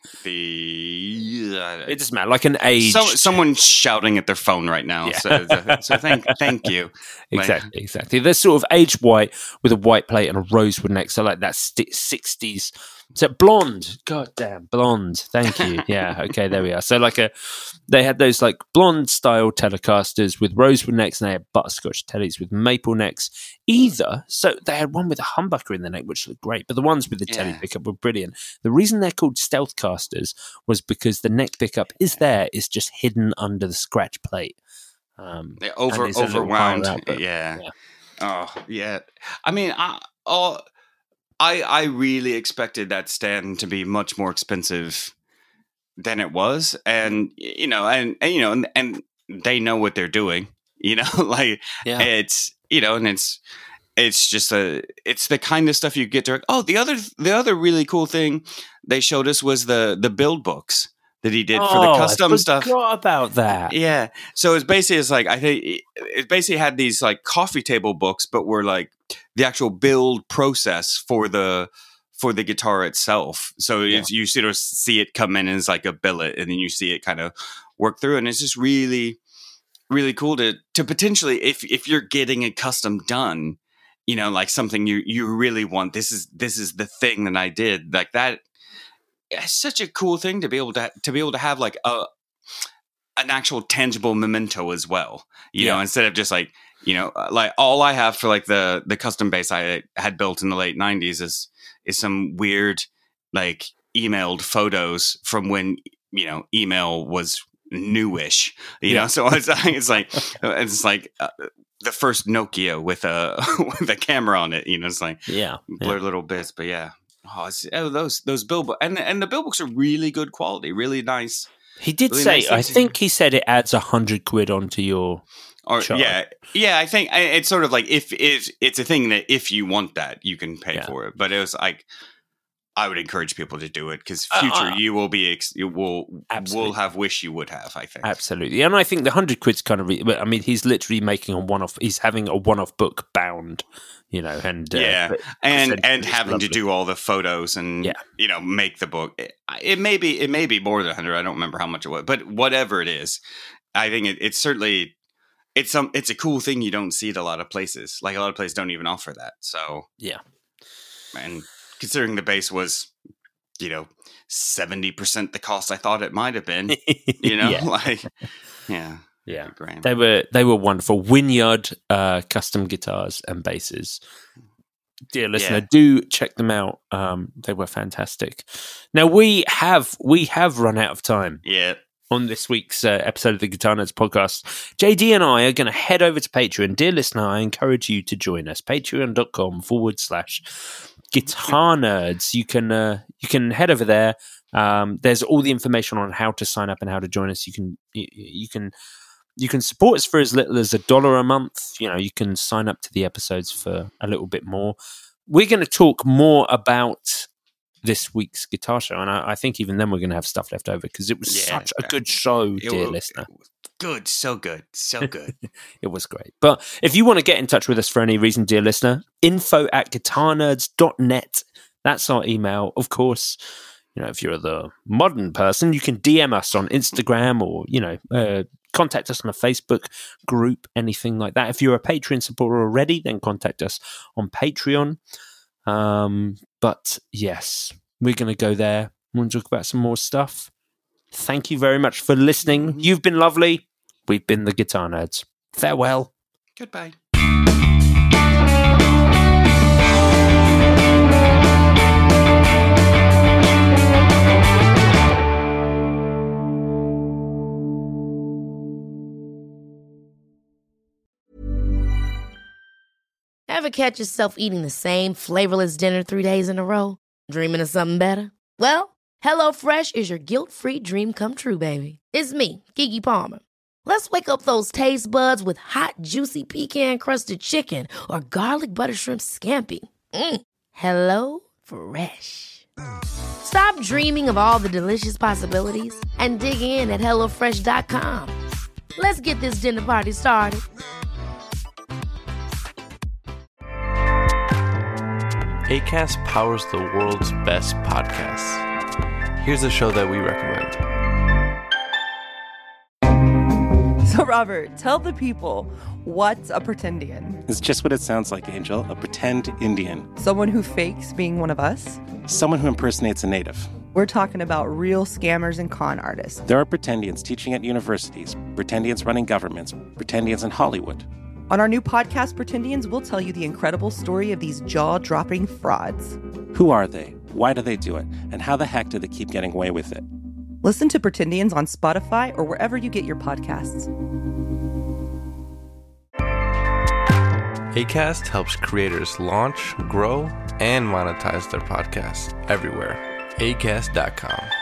[SPEAKER 5] The uh,
[SPEAKER 4] it doesn't matter, like an age.
[SPEAKER 5] So, someone's shouting at their phone right now. Yeah. So, so thank thank you.
[SPEAKER 4] Exactly, like, exactly. They're sort of aged white with a white plate and a rosewood neck. So like that sixties. So blonde, goddamn blonde. Thank you. Yeah, okay, there we are. So like a, they had those like blonde style Telecasters with rosewood necks, and they had butterscotch tellies with maple necks. Either so they had one with a humbucker in the neck, which looked great, but the ones with the yeah. telly pickup were brilliant. The reason they're called Stealthcasters was because the neck pickup is there, is just hidden under the scratch plate. Um,
[SPEAKER 5] they over overwound. Out, but, yeah. yeah. Oh yeah. I mean, I oh. I, I really expected that stand to be much more expensive than it was, and you know, and, and you know, and, and they know what they're doing. You know, like yeah. it's you know, and it's it's just a it's the kind of stuff you get to. Oh, the other the other really cool thing they showed us was the the build books that he did
[SPEAKER 4] oh,
[SPEAKER 5] for the custom
[SPEAKER 4] I
[SPEAKER 5] stuff.
[SPEAKER 4] Forgot about that.
[SPEAKER 5] Yeah, so it's basically it's like I think it basically had these like coffee table books, but were like the actual build process for the for the guitar itself. So
[SPEAKER 4] Yeah.
[SPEAKER 5] it's, you sort of see it come in as like a billet, and then you see it kind of work through, and it's just really, really cool to to potentially, if if you're getting a custom done, you know, like something you you really want. This is this is the thing that I did, like that. It's such a cool thing to be able to to be able to have like a an actual tangible memento as well. You
[SPEAKER 4] Yeah.
[SPEAKER 5] know, instead of just like, you know, like all I have for like the the custom bass I had built in the late nineties is is some weird like emailed photos from when, you know, email was newish. You
[SPEAKER 4] Yeah.
[SPEAKER 5] know, so it's like it's like it's like uh, the first Nokia with a with a camera on it. You know, it's like
[SPEAKER 4] Yeah.
[SPEAKER 5] blurred
[SPEAKER 4] yeah.
[SPEAKER 5] little bits, but yeah. Oh, it's, oh those those bill bo- and and the bill books are really good quality, really nice.
[SPEAKER 4] He did
[SPEAKER 5] Really
[SPEAKER 4] say,
[SPEAKER 5] nice
[SPEAKER 4] I
[SPEAKER 5] things to-
[SPEAKER 4] think he said it adds a hundred quid onto your.
[SPEAKER 5] Or
[SPEAKER 4] Sure.
[SPEAKER 5] yeah, yeah. I think I- it's sort of like if if it's a thing that if you want that, you can pay
[SPEAKER 4] Yeah.
[SPEAKER 5] for it. But it was like I would encourage people to do it because
[SPEAKER 4] Uh,
[SPEAKER 5] future
[SPEAKER 4] uh,
[SPEAKER 5] you will be ex- you will
[SPEAKER 4] Absolutely.
[SPEAKER 5] will have wish you would have. I think
[SPEAKER 4] Absolutely, and I think the hundred quid's kind of. Re- but I mean, he's literally making a one-off. He's having a one-off book bound, you know, and uh,
[SPEAKER 5] yeah,
[SPEAKER 4] but
[SPEAKER 5] and
[SPEAKER 4] essentially
[SPEAKER 5] and
[SPEAKER 4] it's
[SPEAKER 5] having
[SPEAKER 4] lovely.
[SPEAKER 5] to do all the photos and
[SPEAKER 4] Yeah.
[SPEAKER 5] you know make the book. It, it may be it may be more than a hundred. I don't remember how much it was, but whatever it is, I think it, it's certainly. It's some. It's a cool thing you don't see at a lot of places. Like a lot of places don't even offer that. So
[SPEAKER 4] Yeah,
[SPEAKER 5] and considering the base was, you know, seventy percent the cost I thought it might have been. You know,
[SPEAKER 4] Yeah.
[SPEAKER 5] like yeah,
[SPEAKER 4] yeah.
[SPEAKER 5] grand.
[SPEAKER 4] They were they were wonderful. Wynyard uh, custom guitars and basses. Dear listener,
[SPEAKER 5] Yeah.
[SPEAKER 4] do check them out. Um, they were fantastic. Now we have we have run out of time.
[SPEAKER 5] Yeah.
[SPEAKER 4] On this week's uh, episode of the Guitar Nerds podcast, J D and I are going to head over to Patreon. Dear listener, I encourage you to join us. Patreon.com forward slash Guitar Nerds. You can uh, you can head over there. Um, there's all the information on how to sign up and how to join us. You can you, you can you can support us for as little as a dollar a month. You know, you can sign up to the episodes for a little bit more. We're going to talk more about this week's guitar show, and I, I think even then we're going to have stuff left over because it was
[SPEAKER 5] Yeah.
[SPEAKER 4] such a good show,
[SPEAKER 5] It
[SPEAKER 4] dear
[SPEAKER 5] wa-
[SPEAKER 4] listener.
[SPEAKER 5] it was good, so good, so good.
[SPEAKER 4] It was great. But if you want to get in touch with us for any reason, dear listener, info at guitar nerds dot net. That's our email. Of course, you know, if you're the modern person, you can D M us on Instagram or, you know, uh, contact us on a Facebook group, anything like that. If you're a Patreon supporter already, then contact us on Patreon. Um, but yes, we're going to go there. We're going to talk about some more stuff. Thank you very much for listening. You've been lovely. We've been the Guitar Nerds. Farewell.
[SPEAKER 5] Goodbye.
[SPEAKER 11] Ever catch yourself eating the same flavorless dinner three days in a row? Dreaming of something better? Well, HelloFresh is your guilt-free dream come true, baby. It's me, Keke Palmer. Let's wake up those taste buds with hot, juicy pecan-crusted chicken or garlic butter shrimp scampi. Mm. Hello Fresh. Stop dreaming of all the delicious possibilities and dig in at hello fresh dot com. Let's get this dinner party started.
[SPEAKER 12] Acast powers the world's best podcasts. Here's a show that we recommend.
[SPEAKER 13] So, Robert, tell the people, what's a pretendian?
[SPEAKER 14] It's just what it sounds like, Angel. A pretend Indian.
[SPEAKER 13] Someone who fakes being one of us?
[SPEAKER 14] Someone who impersonates a native.
[SPEAKER 13] We're talking about real scammers and con artists.
[SPEAKER 14] There are pretendians teaching at universities, pretendians running governments, pretendians in Hollywood.
[SPEAKER 13] On our new podcast, Pretendians, we'll tell you the incredible story of these jaw-dropping frauds.
[SPEAKER 14] Who are they? Why do they do it? And how the heck do they keep getting away with it?
[SPEAKER 13] Listen to Pretendians on Spotify or wherever you get your podcasts.
[SPEAKER 12] Acast helps creators launch, grow, and monetize their podcasts everywhere. acast dot com.